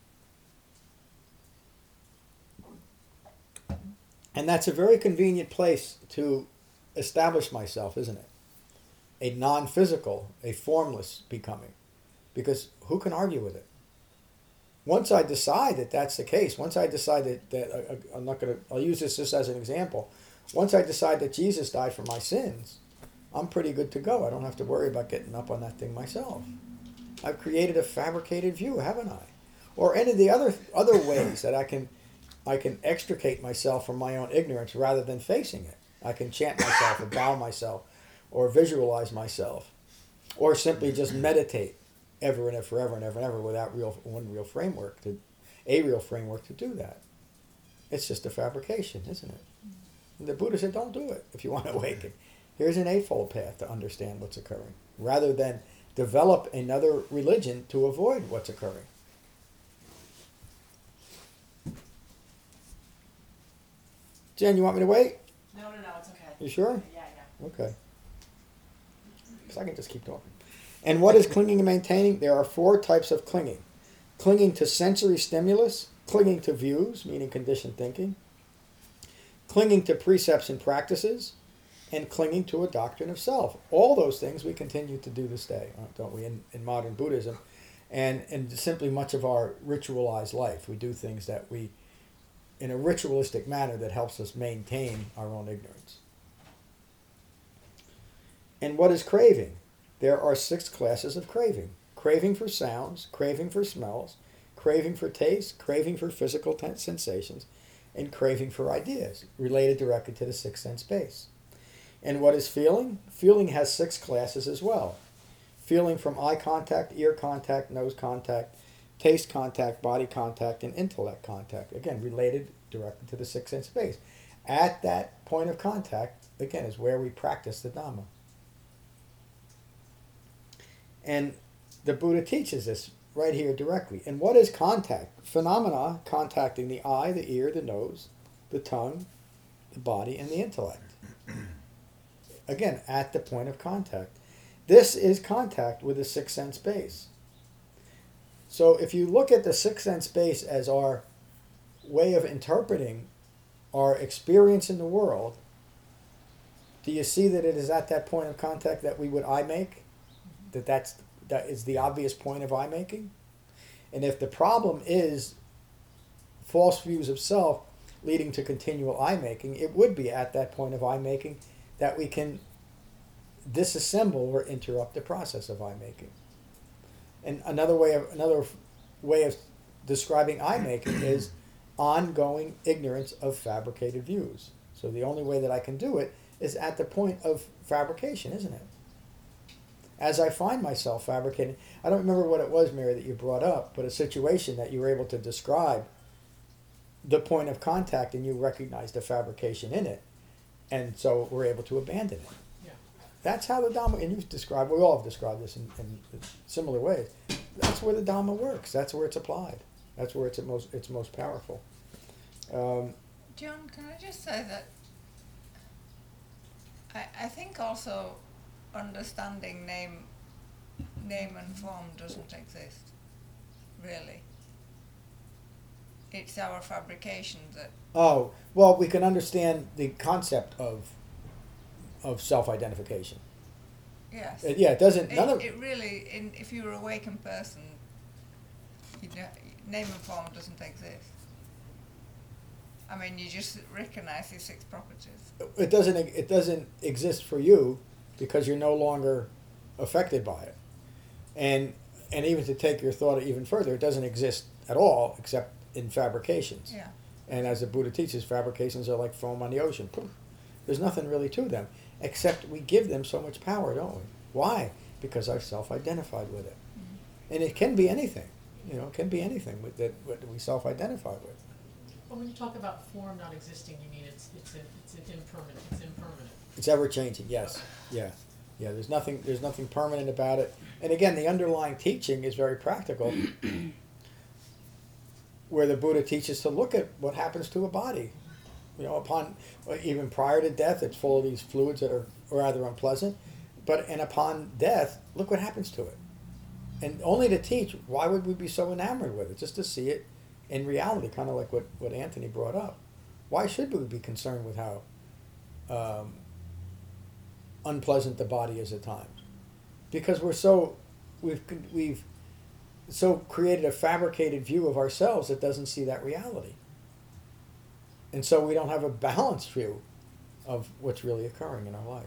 And that's a very convenient place to establish myself, isn't it? A non-physical, a formless becoming. Because who can argue with it? Once I decide that that's the case, once I decide that I'll use this just as an example. Once I decide that Jesus died for my sins, I'm pretty good to go. I don't have to worry about getting up on that thing myself. I've created a fabricated view, haven't I? Or any of the other ways that I can extricate myself from my own ignorance rather than facing it. I can chant myself or bow myself or visualize myself or simply just meditate ever and forever and ever and ever without a real framework to do that. It's just a fabrication, isn't it? And the Buddha said, don't do it if you want to awaken. Here's an eightfold path to understand what's occurring, rather than develop another religion to avoid what's occurring. Jen, you want me to wait? No, it's okay. You sure? Yeah. Okay. Because I can just keep talking. And what is clinging and maintaining? There are four types of clinging. Clinging to sensory stimulus, clinging to views, meaning conditioned thinking, clinging to precepts and practices, and clinging to a doctrine of self. All those things we continue to do this day, don't we, in modern Buddhism, and simply much of our ritualized life. We do things that we, in a ritualistic manner that helps us maintain our own ignorance. And what is craving? There are 6 classes of craving. Craving for sounds, craving for smells, craving for taste, craving for physical sensations, and craving for ideas, related directly to the sixth sense base. And what is feeling? Feeling has 6 classes as well. Feeling from eye contact, ear contact, nose contact, taste contact, body contact, and intellect contact. Again, related directly to the sixth sense base. At that point of contact, again, is where we practice the Dhamma. And the Buddha teaches this right here directly. And what is contact? Phenomena contacting the eye, the ear, the nose, the tongue, the body, and the intellect. Again, at the point of contact. This is contact with the sixth sense base. So if you look at the sixth sense base as our way of interpreting our experience in the world, do you see that it is at that point of contact that we would eye make? That is the obvious point of eye making? And if the problem is false views of self leading to continual eye making, it would be at that point of eye making that we can disassemble or interrupt the process of eye making. And another way of describing eye making is ongoing ignorance of fabricated views. So the only way that I can do it is at the point of fabrication, isn't it? As I find myself fabricating, I don't remember what it was, Mary, that you brought up, but a situation that you were able to describe the point of contact and you recognized the fabrication in it, and so we're able to abandon it. Yeah. That's how the Dhamma, and you've described, we all have described this in similar ways. That's where the Dhamma works. That's where it's applied. That's where it's most powerful. John, can I just say that I think also understanding name and form doesn't exist, really. It's our fabrication that, Oh, well, we can understand the concept of self-identification. yes. Yeah, it doesn't. None of It really, if you're an awakened person, name and form doesn't exist. I mean, you just recognize these 6 properties. it doesn't exist for you because you're no longer affected by it, and even to take your thought even further, it doesn't exist at all except in fabrications. Yeah. And as the Buddha teaches, fabrications are like foam on the ocean. Poof. There's nothing really to them, except we give them so much power, don't we? Why? Because I've self-identified with it. And it can be anything. It can be anything that we self-identify with. But when you talk about form not existing, you mean it's impermanent. It's impermanent. It's ever-changing, yes. Yeah. Yeah, there's nothing permanent about it. And again, the underlying teaching is very practical, where the Buddha teaches to look at what happens to a body. Even prior to death, it's full of these fluids that are rather unpleasant. And upon death, look what happens to it. And only to teach, why would we be so enamored with it? Just to see it in reality, kind of like what Anthony brought up. Why should we be concerned with how unpleasant the body is at times? Because we've so created a fabricated view of ourselves that doesn't see that reality. And so we don't have a balanced view of what's really occurring in our life.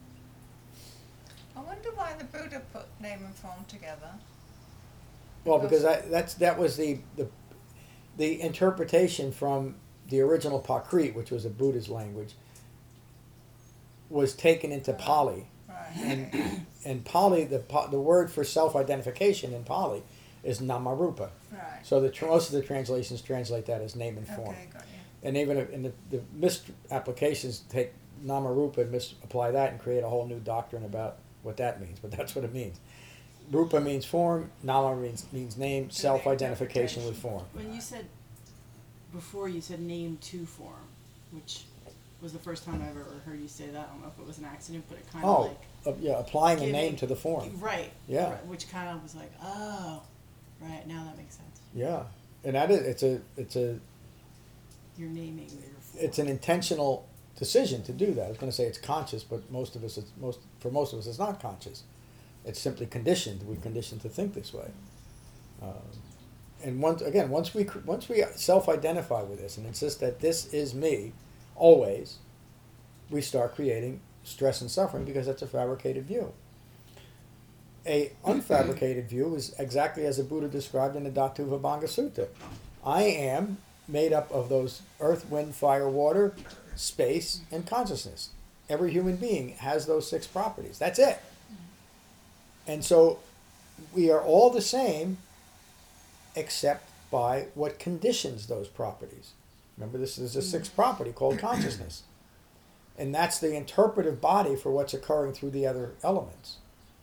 I wonder why the Buddha put name and form together. Well, because that was the interpretation from the original Prakrit, which was a Buddha's language, was taken into Pali. Right. And Pali, the word for self-identification in Pali is namarupa. Right. So most of the translations translate that as name and form. Okay, got you. And even in the misapplications take namarupa and misapply that and create a whole new doctrine about what that means. But that's what it means. Rupa means form, nama means name, self-identification with form. When you said, before you said name to form, which was the first time I ever heard you say that. I don't know if it was an accident, but it kind of Applying a giving- name to the form. Right. Yeah. Right, which kind of was like, oh, right, now that makes sense. Yeah, and that is You're naming your form. it's an intentional decision to do that. I was going to say it's conscious, but for most of us it's not conscious. It's simply conditioned. We're conditioned to think this way. And once we self-identify with this and insist that this is me, always, we start creating stress and suffering because that's a fabricated view. A unfabricated view is exactly as the Buddha described in the Dhatuvabhanga Sutta. I am made up of those earth, wind, fire, water, space, and consciousness. Every human being has those 6 properties. That's it. And so we are all the same except by what conditions those properties. Remember, this is a 6th property called consciousness. And that's the interpretive body for what's occurring through the other elements.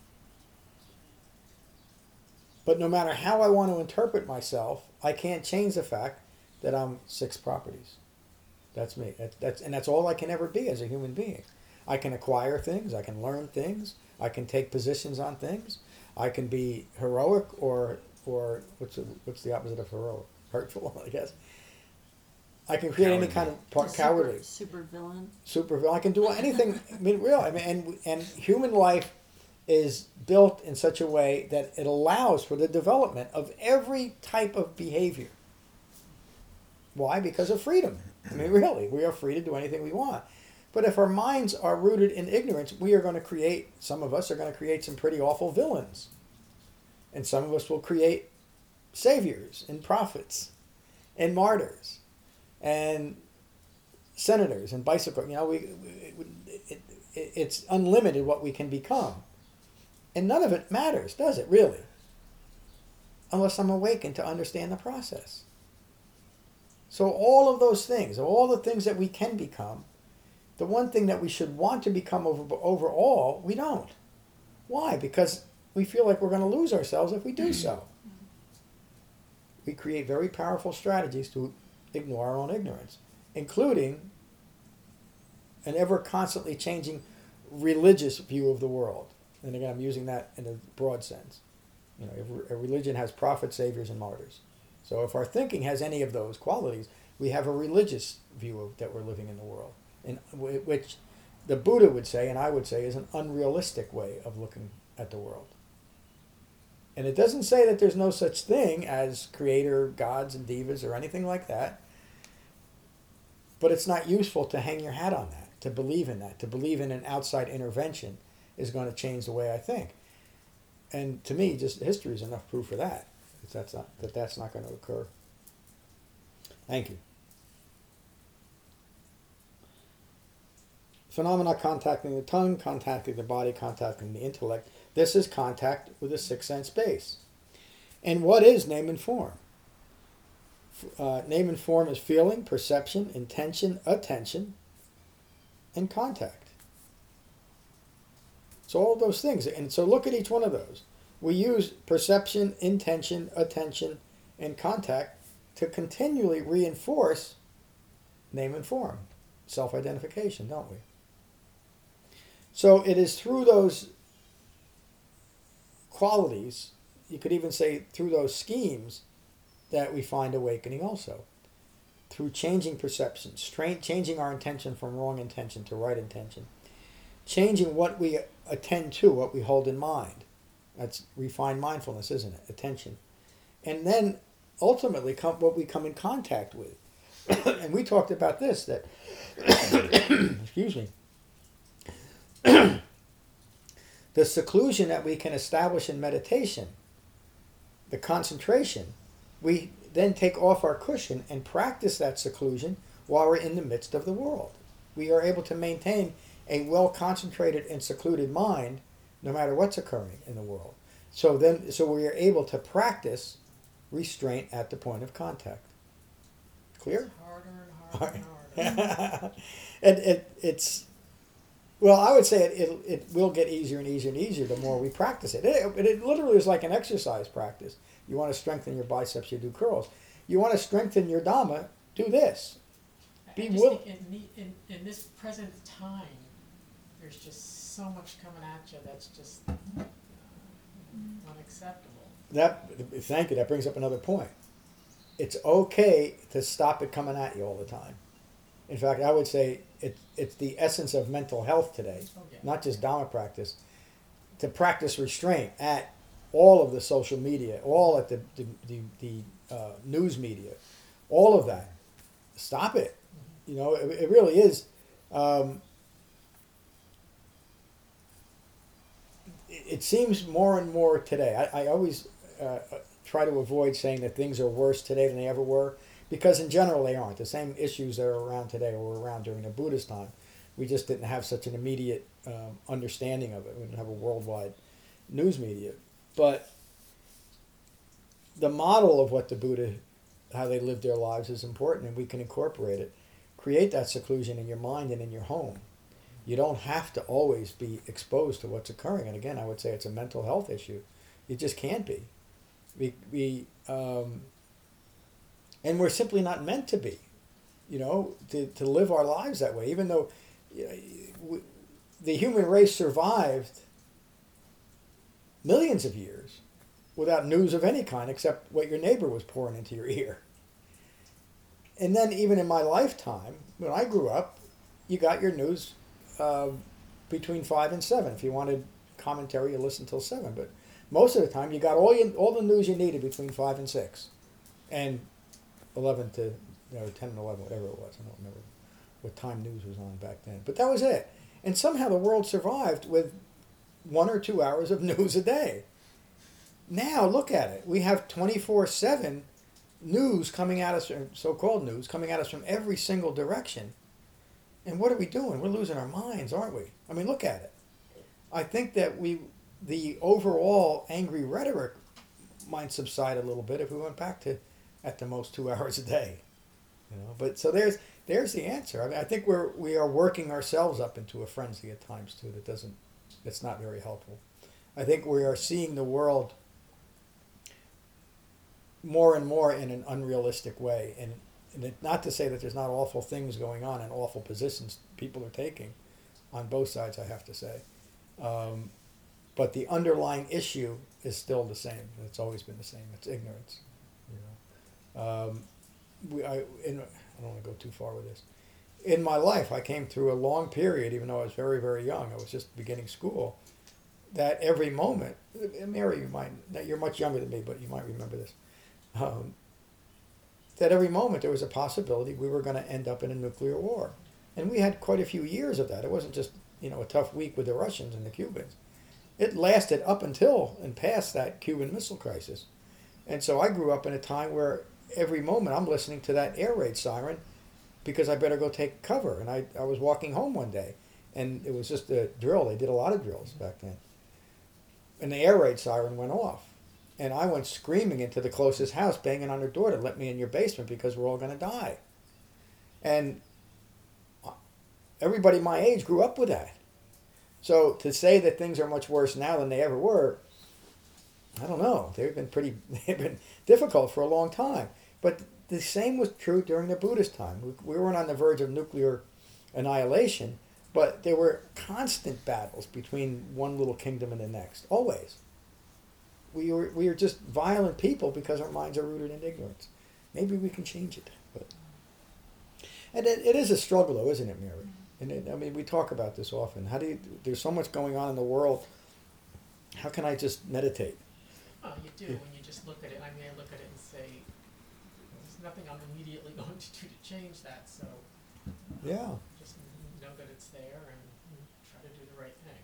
But no matter how I want to interpret myself, I can't change the fact that I'm 6 properties. That's me. That's all I can ever be as a human being. I can acquire things. I can learn things. I can take positions on things. I can be heroic or what's the opposite of heroic? Hurtful, I guess. I can create any kind of cowardly. Super villain. Supervillain. I can do anything. And human life is built in such a way that it allows for the development of every type of behavior. Why? Because of freedom. Really, we are free to do anything we want. But if our minds are rooted in ignorance, some of us are going to create some pretty awful villains. And some of us will create saviors and prophets and martyrs and senators and bicycle. It's unlimited what we can become. And none of it matters, does it, really? Unless I'm awakened to understand the process. So all of those things, all the things that we can become, the one thing that we should want to become overall, we don't. Why? Because we feel like we're going to lose ourselves if we do so. We create very powerful strategies to ignore our own ignorance, including an ever constantly changing religious view of the world. And again, I'm using that in a broad sense. A religion has prophets, saviors, and martyrs. So if our thinking has any of those qualities, we have a religious view of that we're living in the world, in which the Buddha would say, and I would say, is an unrealistic way of looking at the world. And it doesn't say that there's no such thing as creator, gods, and devas, or anything like that. But it's not useful to hang your hat on that, to believe in that, to believe in an outside intervention is going to change the way I think. And to me, just history is enough proof for that. That's not going to occur. Thank you. Phenomena contacting the tongue, contacting the body, contacting the intellect. This is contact with the sixth sense base. And what is name and form? Name and form is feeling, perception, intention, attention, and contact. So all of those things. And so look at each one of those. We use perception, intention, attention, and contact to continually reinforce name and form, self-identification, don't we? So it is through those qualities, you could even say through those schemes, that we find awakening also. Through changing perceptions, changing our intention from wrong intention to right intention, changing what we attend to, what we hold in mind. That's refined mindfulness, isn't it? Attention. And then ultimately what we come in contact with. And we talked about this, that, excuse me, the seclusion that we can establish in meditation, the concentration, we then take off our cushion and practice that seclusion while we're in the midst of the world. We are able to maintain a well-concentrated and secluded mind no matter what's occurring in the world. So we are able to practice restraint at the point of contact. Clear? It's harder and harder. And it's, well, I would say it will get easier and easier and easier the more we practice it. It literally is like an exercise practice. You want to strengthen your biceps, you do curls. You want to strengthen your Dhamma, do this. I just think in this present time, there's just so much coming at you that's just unacceptable. Thank you. That brings up another point. It's okay to stop it coming at you all the time. In fact, I would say it's the essence of mental health today, not just Dhamma practice, to practice restraint at all of the social media, all at the news media, all of that. Stop it. It really is. It seems more and more today. I always try to avoid saying that things are worse today than they ever were, because in general they aren't. The same issues that are around today were around during the Buddhist time. We just didn't have such an immediate understanding of it. We didn't have a worldwide news media. But the model of what the Buddha, how they lived their lives, is important, and we can incorporate it. Create that seclusion in your mind and in your home. You don't have to always be exposed to what's occurring. And again, I would say it's a mental health issue. It just can't be. And we're simply not meant to be, to live our lives that way. Even though the human race survived millions of years without news of any kind except what your neighbor was pouring into your ear. And then even in my lifetime, when I grew up, you got your news between 5 and 7. If you wanted commentary, you listened till 7. But most of the time, you got all the news you needed between 5 and 6. And 11 to 10 and 11, whatever it was. I don't remember what time news was on back then. But that was it. And somehow the world survived with 1 or 2 hours of news a day. Now look at it. We have 24/7 news coming at us, or so-called news coming at us from every single direction. And what are we doing? We're losing our minds, aren't we? I mean, look at it. I think that the overall angry rhetoric might subside a little bit if we went back to at the most 2 hours a day. But so there's the answer. I mean, I think we are working ourselves up into a frenzy at times too. That's not very helpful. I think we are seeing the world more and more in an unrealistic way, and not to say that there's not awful things going on and awful positions people are taking on both sides. I have to say. But the underlying issue is still the same. It's always been the same. It's ignorance. I don't want to go too far with this. In my life, I came through a long period, even though I was very, very young. I was just beginning school. That every moment, Mary, you're much younger than me, but you might remember this. That every moment there was a possibility we were going to end up in a nuclear war. And we had quite a few years of that. It wasn't just, a tough week with the Russians and the Cubans. It lasted up until and past that Cuban Missile Crisis. And so I grew up in a time where every moment I'm listening to that air raid siren because I better go take cover. And I was walking home one day, and it was just a drill. They did a lot of drills back then. And the air raid siren went off. And I went screaming into the closest house, banging on their door to let me in your basement because we're all going to die. And everybody my age grew up with that. So to say that things are much worse now than they ever were, I don't know. They've been difficult for a long time. But the same was true during the Buddhist time. We weren't on the verge of nuclear annihilation, but there were constant battles between one little kingdom and the next, always. We are just violent people because our minds are rooted in ignorance. Maybe we can change it. And it is a struggle, though, isn't it, Mary? And we talk about this often. There's so much going on in the world. How can I just meditate? Well, you do when you just look at it. I look at it and say, there's nothing I'm immediately going to do to change that. So Yeah. just know that it's there and try to do the right thing.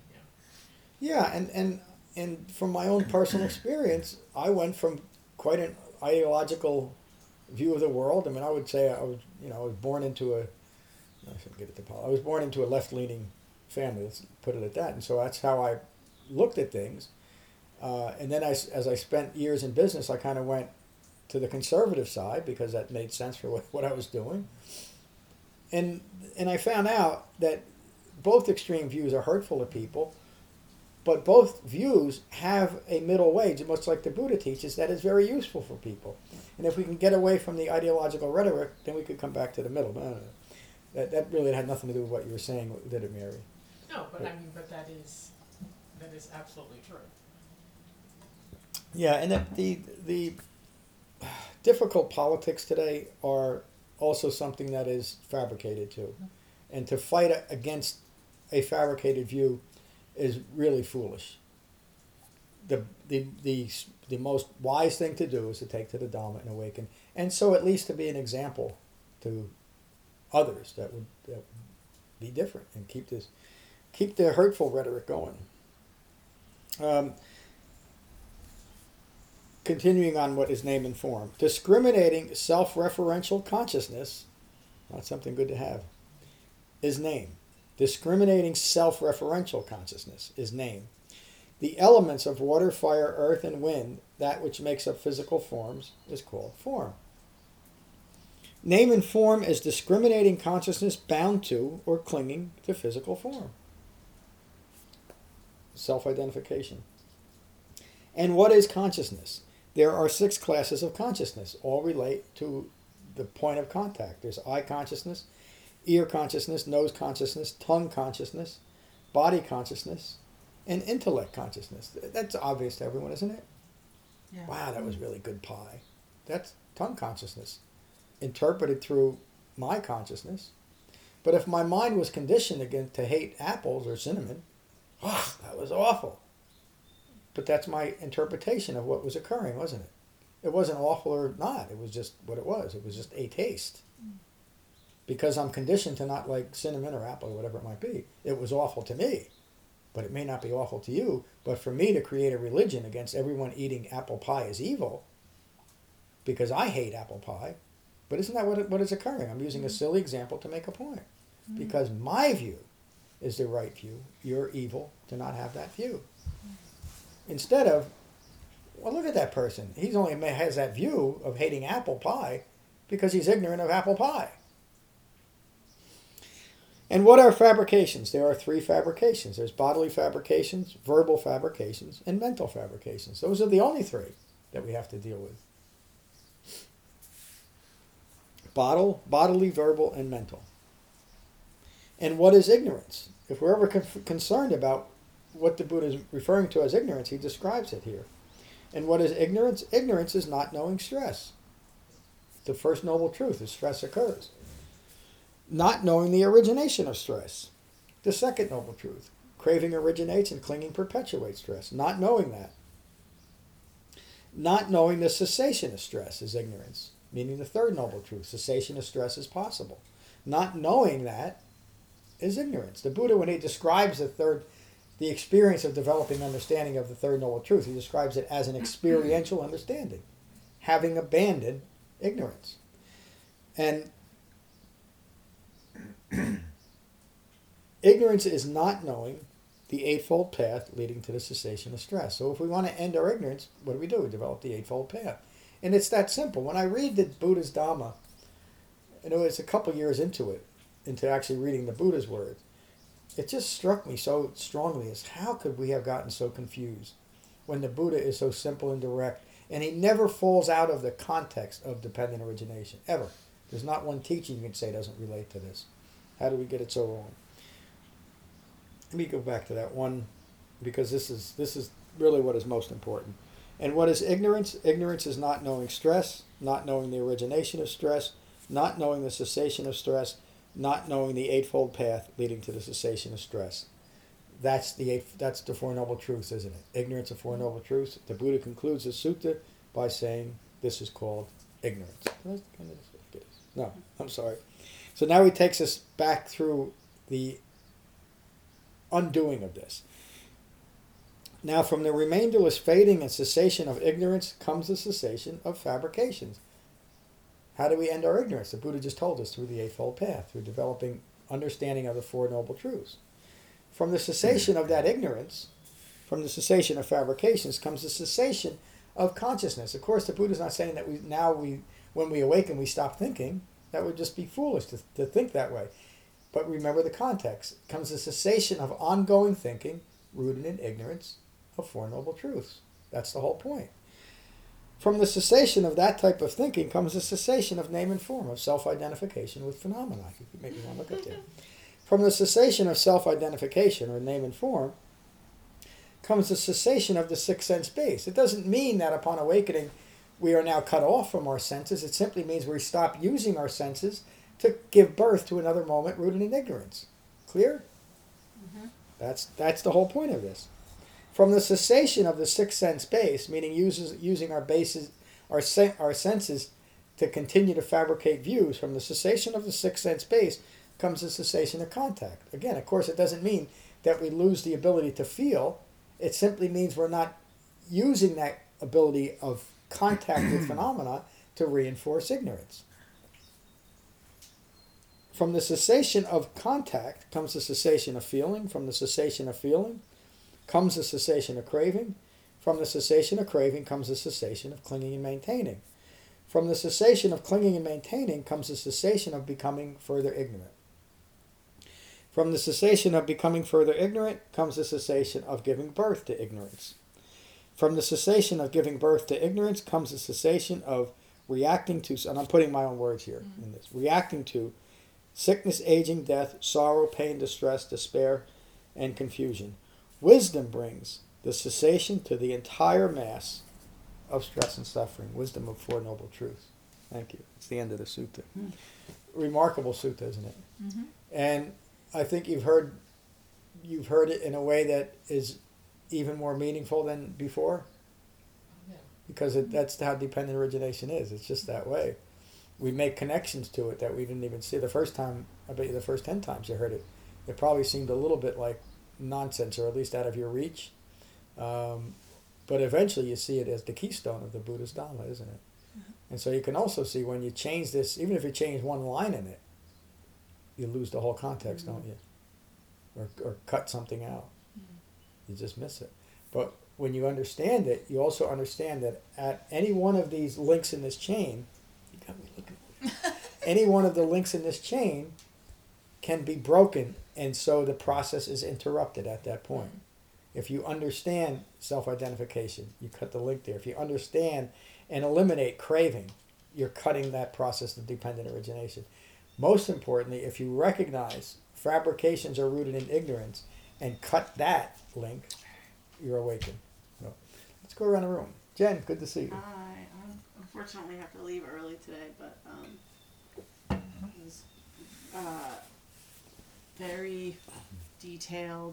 Yeah, and from my own personal experience, I went from quite an ideological view of the world. I would say I was born into I shouldn't get into politics. I was born into a left-leaning family. Let's put it at that. And so that's how I looked at things. And then as I spent years in business, I kind of went to the conservative side because that made sense for what I was doing. And I found out that both extreme views are hurtful to people, but both views have a middle way, much like the Buddha teaches, that is very useful for people. And if we can get away from the ideological rhetoric, then we could come back to the middle. No. That really had nothing to do with what you were saying, did it, Mary? No, but that is absolutely true. Yeah, and the difficult politics today are also something that is fabricated too. And to fight against a fabricated view is really foolish. The most wise thing to do is to take to the Dhamma and awaken, and so at least to be an example to others that would be different and keep the hurtful rhetoric going. Continuing on what is name and form, discriminating self-referential consciousness, not something good to have, is name. Discriminating self-referential consciousness is name. The elements of water, fire, earth, and wind, that which makes up physical forms, is called form. Name and form is discriminating consciousness bound to or clinging to physical form. Self-identification. And what is consciousness? There are 6 classes of consciousness. All relate to the point of contact. There's eye consciousness, ear consciousness, nose consciousness, tongue consciousness, body consciousness, and intellect consciousness. That's obvious to everyone, isn't it? Yeah. Wow, that was really good pie. That's tongue consciousness, interpreted through my consciousness. But if my mind was conditioned again to hate apples or cinnamon, that was awful. But that's my interpretation of what was occurring, wasn't it? It wasn't awful or not. It was just what it was. It was just a taste. Because I'm conditioned to not like cinnamon or apple or whatever it might be. It was awful to me. but it may not be awful to you. But for me to create a religion against everyone eating apple pie is evil, because I hate apple pie. But isn't that what is occurring? I'm using a silly example to make a point. Because my view is the right view. You're evil to not have that view. Instead of, well, look at that person. He's only has that view of hating apple pie because he's ignorant of apple pie. And what are fabrications? There are three fabrications. There's bodily fabrications, verbal fabrications, and mental fabrications. Those are the only three that we have to deal with. Bodily, verbal, and mental. And what is ignorance? If we're ever concerned about what the Buddha is referring to as ignorance, he describes it here. And what is ignorance? Ignorance is not knowing stress. The first noble truth is stress occurs. Not knowing the origination of stress. The second noble truth. Craving originates and clinging perpetuates stress. Not knowing that. Not knowing the cessation of stress is ignorance. Meaning the third noble truth. Cessation of stress is possible. Not knowing that is ignorance. The Buddha, when he describes the experience of developing understanding of the third noble truth, he describes it as an experiential understanding, having abandoned ignorance. And ignorance is not knowing the Eightfold Path leading to the cessation of stress. So if we want to end our ignorance, what do? We develop the Eightfold Path. And it's that simple. When I read the Buddha's Dhamma, and it was a couple years into actually reading the Buddha's words, it just struck me so strongly as how could we have gotten so confused when the Buddha is so simple and direct, and he never falls out of the context of dependent origination, ever. There's not one teaching you can say doesn't relate to this. How do we get it so wrong? Let me go back to that one, because this is really what is most important. And what is ignorance? Ignorance is not knowing stress, not knowing the origination of stress, not knowing the cessation of stress, not knowing the Eightfold Path leading to the cessation of stress. That's the Four Noble Truths, isn't it? Ignorance of Four Noble Truths. The Buddha concludes the sutta by saying this is called ignorance. No, I'm sorry. So now he takes us back through the undoing of this. Now from the remainderless fading and cessation of ignorance comes the cessation of fabrications. How do we end our ignorance? The Buddha just told us through the Eightfold Path, through developing understanding of the Four Noble Truths. From the cessation of that ignorance, from the cessation of fabrications, comes the cessation of consciousness. Of course, the Buddha's not saying that when we awaken, we stop thinking. That would just be foolish to think that way. But remember the context. It comes the cessation of ongoing thinking rooted in ignorance of Four Noble Truths. That's the whole point. From the cessation of that type of thinking comes the cessation of name and form, of self-identification with phenomena. You could maybe want to look at that. From the cessation of self-identification, or name and form, comes the cessation of the sixth sense base. It doesn't mean that upon awakening we are now cut off from our senses. It simply means we stop using our senses to give birth to another moment rooted in ignorance. Clear? Mm-hmm. That's the whole point of this. From the cessation of the sixth sense base, meaning using our bases, our senses to continue to fabricate views, from the cessation of the sixth sense base comes the cessation of contact. Again, of course, it doesn't mean that we lose the ability to feel. It simply means we're not using that ability of contact with phenomena to reinforce ignorance. From the cessation of contact comes the cessation of feeling. From the cessation of feeling comes the cessation of craving. From the cessation of craving comes the cessation of clinging and maintaining. From the cessation of clinging and maintaining comes the cessation of becoming further ignorant. From the cessation of becoming further ignorant comes the cessation of giving birth to ignorance. From the cessation of giving birth to ignorance comes the cessation of reacting to, and I'm putting my own words here in this, reacting to sickness, aging, death, sorrow, pain, distress, despair, and confusion. Wisdom brings the cessation to the entire mass of stress and suffering. Wisdom of Four Noble Truths. Thank you. It's the end of the sutta. Remarkable sutta, isn't it? Mm-hmm. And I think you've heard it in a way that is even more meaningful than before. Yeah. Because that's how dependent origination is. It's just that way. We make connections to it that we didn't even see. The first time, I bet you the first 10 times you heard it, it probably seemed a little bit like nonsense, or at least out of your reach. But eventually you see it as the keystone of the Buddha's Dhamma, isn't it? And so you can also see when you change this, even if you change one line in it, you lose the whole context, don't you? Or cut something out. You just miss it. But when you understand it, you also understand that at any one of these links in this chain, you got me looking. Any one of the links in this chain can be broken, and so the process is interrupted at that point. If you understand self-identification, you cut the link there. If you understand and eliminate craving, you're cutting that process of dependent origination. Most importantly, if you recognize fabrications are rooted in ignorance and cut that link, you're awakened. So, let's go around the room. Jen, good to see you. I unfortunately have to leave early today, but it was very detailed.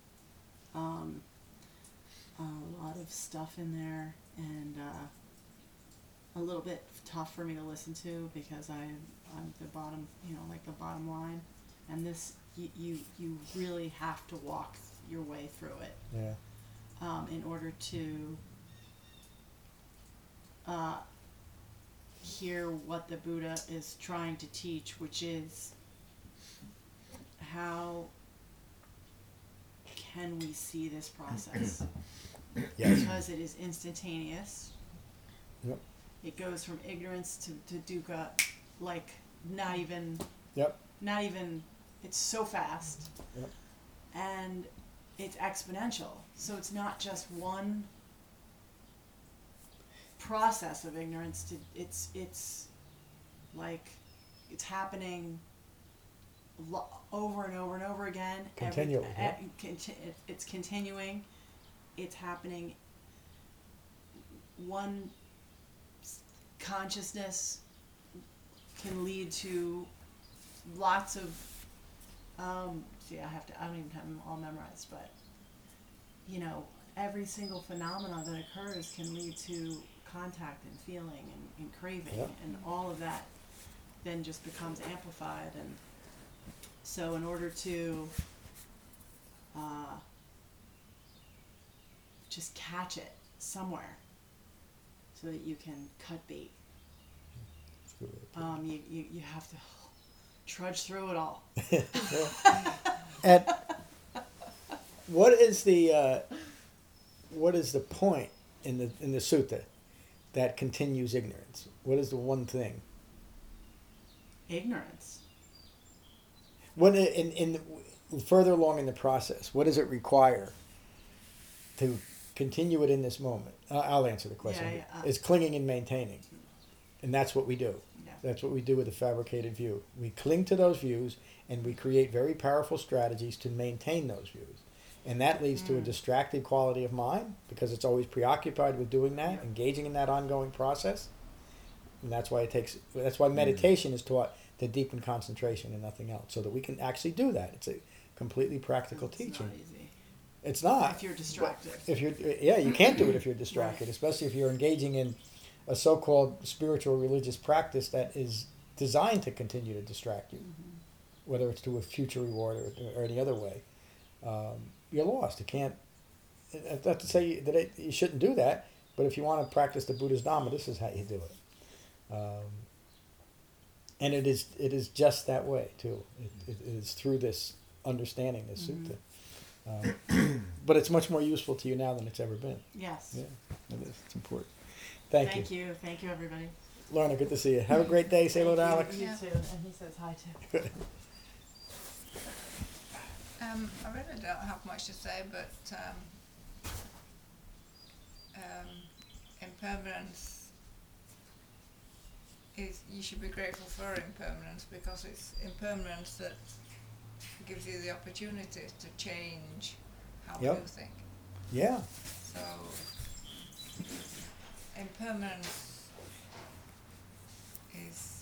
A lot of stuff in there, and a little bit tough for me to listen to because I'm the bottom, like the bottom line, and this you really have to walk your way through it. Yeah. In order to hear what the Buddha is trying to teach, which is how can we see this process? Yes. Because it is instantaneous. Yep. It goes from ignorance to dukkha, like not even, Yep. it's so fast. Yep. And it's exponential. So it's not just one process of ignorance. It's like it's happening over and over and over again. Continually, yeah. It's continuing. It's happening. One consciousness can lead to lots of I don't even have them all memorized, but every single phenomena that occurs can lead to contact and feeling and craving, Yep. and all of that then just becomes amplified. And so in order to just catch it somewhere so that you can cut bait, you have to trudge through it all. And what is the point in the sutta that continues ignorance? What is the one thing? Ignorance. What in further along in the process, what does it require to continue it in this moment? I'll answer the question. Yeah. It's clinging and maintaining, and that's what we do. Yeah. That's what we do with a fabricated view. We cling to those views, and we create very powerful strategies to maintain those views. And that leads to a distracted quality of mind because it's always preoccupied with doing that, engaging in that ongoing process. And that's why meditation is taught to deepen concentration and nothing else, so that we can actually do that. It's a completely practical It's teaching. not easy. It's not. If you're distracted. You can't do it if you're distracted, especially if you're engaging in a so-called spiritual religious practice that is designed to continue to distract you, whether it's to a future reward or any other way. You're lost. You can't. That's not to say that you shouldn't do that, but if you want to practice the Buddha's Dhamma, this is how you do it. And it is just that way too. It is through this understanding, this sutta. But it's much more useful to you now than it's ever been. Yes. Yeah, it is. It's important. Thank you. Thank you, everybody. Lorna, good to see you. Have a great day. Say hello to Alex. You too. And he says hi too. I really don't have much to say, but impermanence is, you should be grateful for impermanence, because it's impermanence that gives you the opportunity to change how Yep. you think. Yeah. So impermanence is,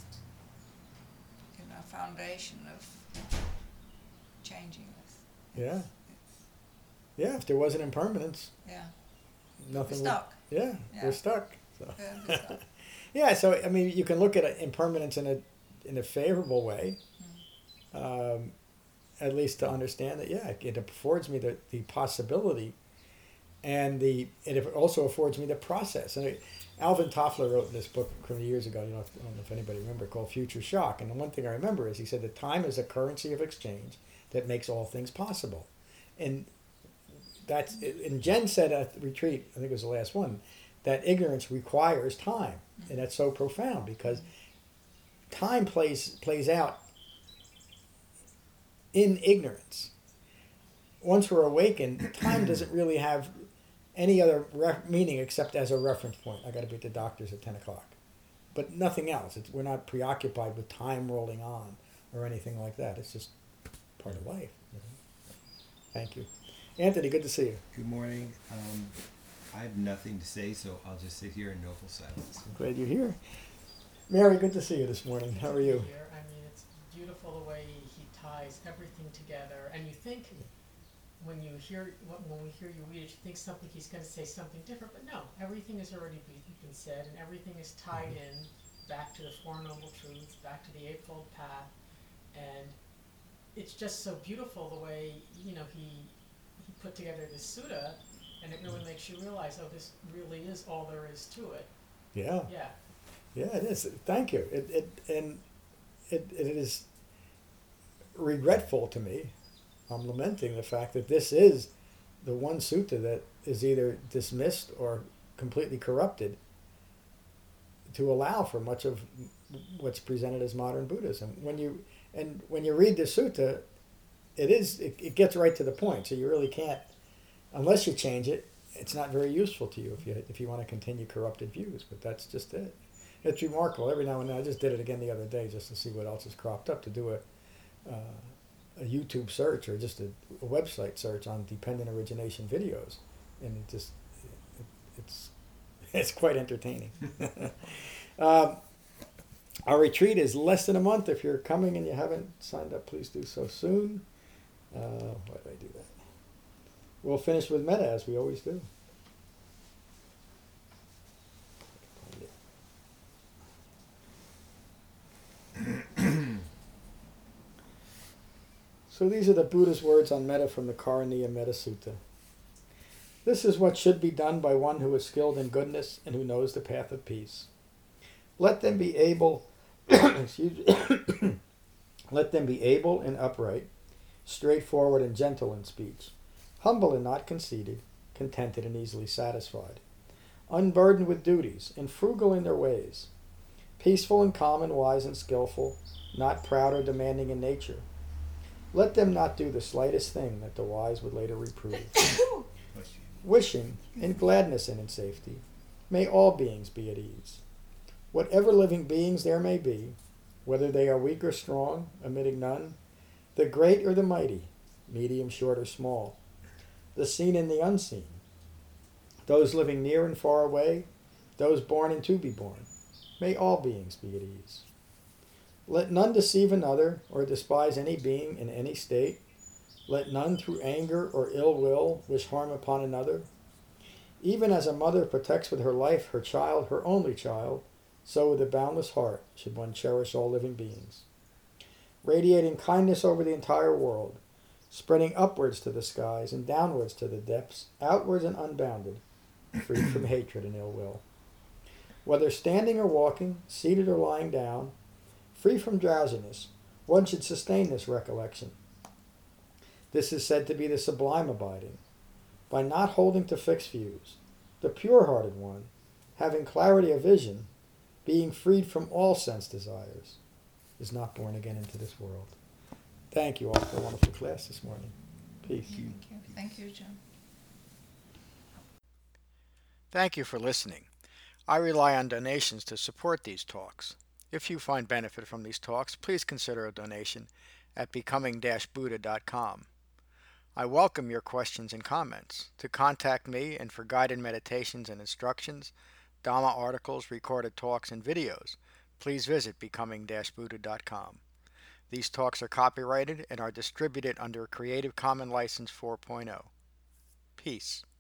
a foundation of changing this. Yeah. It's, Yeah. If there wasn't impermanence, yeah, nothing. we're stuck. Yeah, Yeah. we're stuck. So. Yeah, we're stuck. Yeah. So I mean, you can look at impermanence in a favorable way. at least to understand that, yeah, it affords me the possibility, and it also affords me the process. And Alvin Toffler wrote in this book from years ago, I don't know if anybody remember, called Future Shock. And the one thing I remember is he said that time is a currency of exchange that makes all things possible. And Jen said at the retreat, I think it was the last one, that ignorance requires time. And that's so profound, because time plays out in ignorance. Once we're awakened, time doesn't really have any other meaning except as a reference point. I got to be at the doctor's at 10 o'clock. But nothing else. We're not preoccupied with time rolling on or anything like that. It's just part of life. Thank you. Anthony, good to see you. Good morning. I have nothing to say, so I'll just sit here in noble silence. I'm glad you're here. Mary, good to see you this morning. How are you? Here. I mean, it's beautiful the way he ties everything together, and you think when we hear you read it, you think he's going to say something different, but no, everything has already been said, and everything is tied in back to the Four Noble Truths, back to the Eightfold Path, and it's just so beautiful the way he put together this sutta, and it really makes you realize, oh, this really is all there is to it. Yeah. Yeah. Yeah, it is. Thank you. It is regretful to me. I'm lamenting the fact that this is the one sutta that is either dismissed or completely corrupted to allow for much of what's presented as modern Buddhism. When you read the sutta, it gets right to the point. So you really can't, unless you change it, it's not very useful to you if you want to continue corrupted views. But that's just it. It's remarkable. Every now and then, I just did it again the other day just to see what else has cropped up, to do a YouTube search or just a website search on dependent origination videos, and it's quite entertaining. Our retreat is less than a month. If you're coming and you haven't signed up, please do so soon. Why did I do that? We'll finish with metta, as we always do. So these are the Buddha's words on metta from the Karaniya Metta Sutta. This is what should be done by one who is skilled in goodness and who knows the path of peace. Let them be able, let them be able and upright, straightforward and gentle in speech, humble and not conceited, contented and easily satisfied, unburdened with duties and frugal in their ways, peaceful and calm and wise and skillful, not proud or demanding in nature. Let them not do the slightest thing that the wise would later reprove. Wishing, in gladness and in safety, may all beings be at ease. Whatever living beings there may be, whether they are weak or strong, omitting none, the great or the mighty, medium, short, or small, the seen and the unseen, those living near and far away, those born and to be born, may all beings be at ease. Let none deceive another or despise any being in any state. Let none through anger or ill will wish harm upon another. Even as a mother protects with her life her child, her only child, so with a boundless heart should one cherish all living beings. Radiating kindness over the entire world, spreading upwards to the skies and downwards to the depths, outwards and unbounded, free from hatred and ill will. Whether standing or walking, seated or lying down, free from drowsiness, one should sustain this recollection. This is said to be the sublime abiding. By not holding to fixed views, the pure-hearted one, having clarity of vision, being freed from all sense desires, is not born again into this world. Thank you all for a wonderful class this morning. Peace. Thank you. Thank you, John. Thank you for listening. I rely on donations to support these talks. If you find benefit from these talks, please consider a donation at becoming-buddha.com. I welcome your questions and comments. To contact me and for guided meditations and instructions, Dhamma articles, recorded talks, and videos, please visit becoming-buddha.com. These talks are copyrighted and are distributed under a Creative Commons License 4.0. Peace.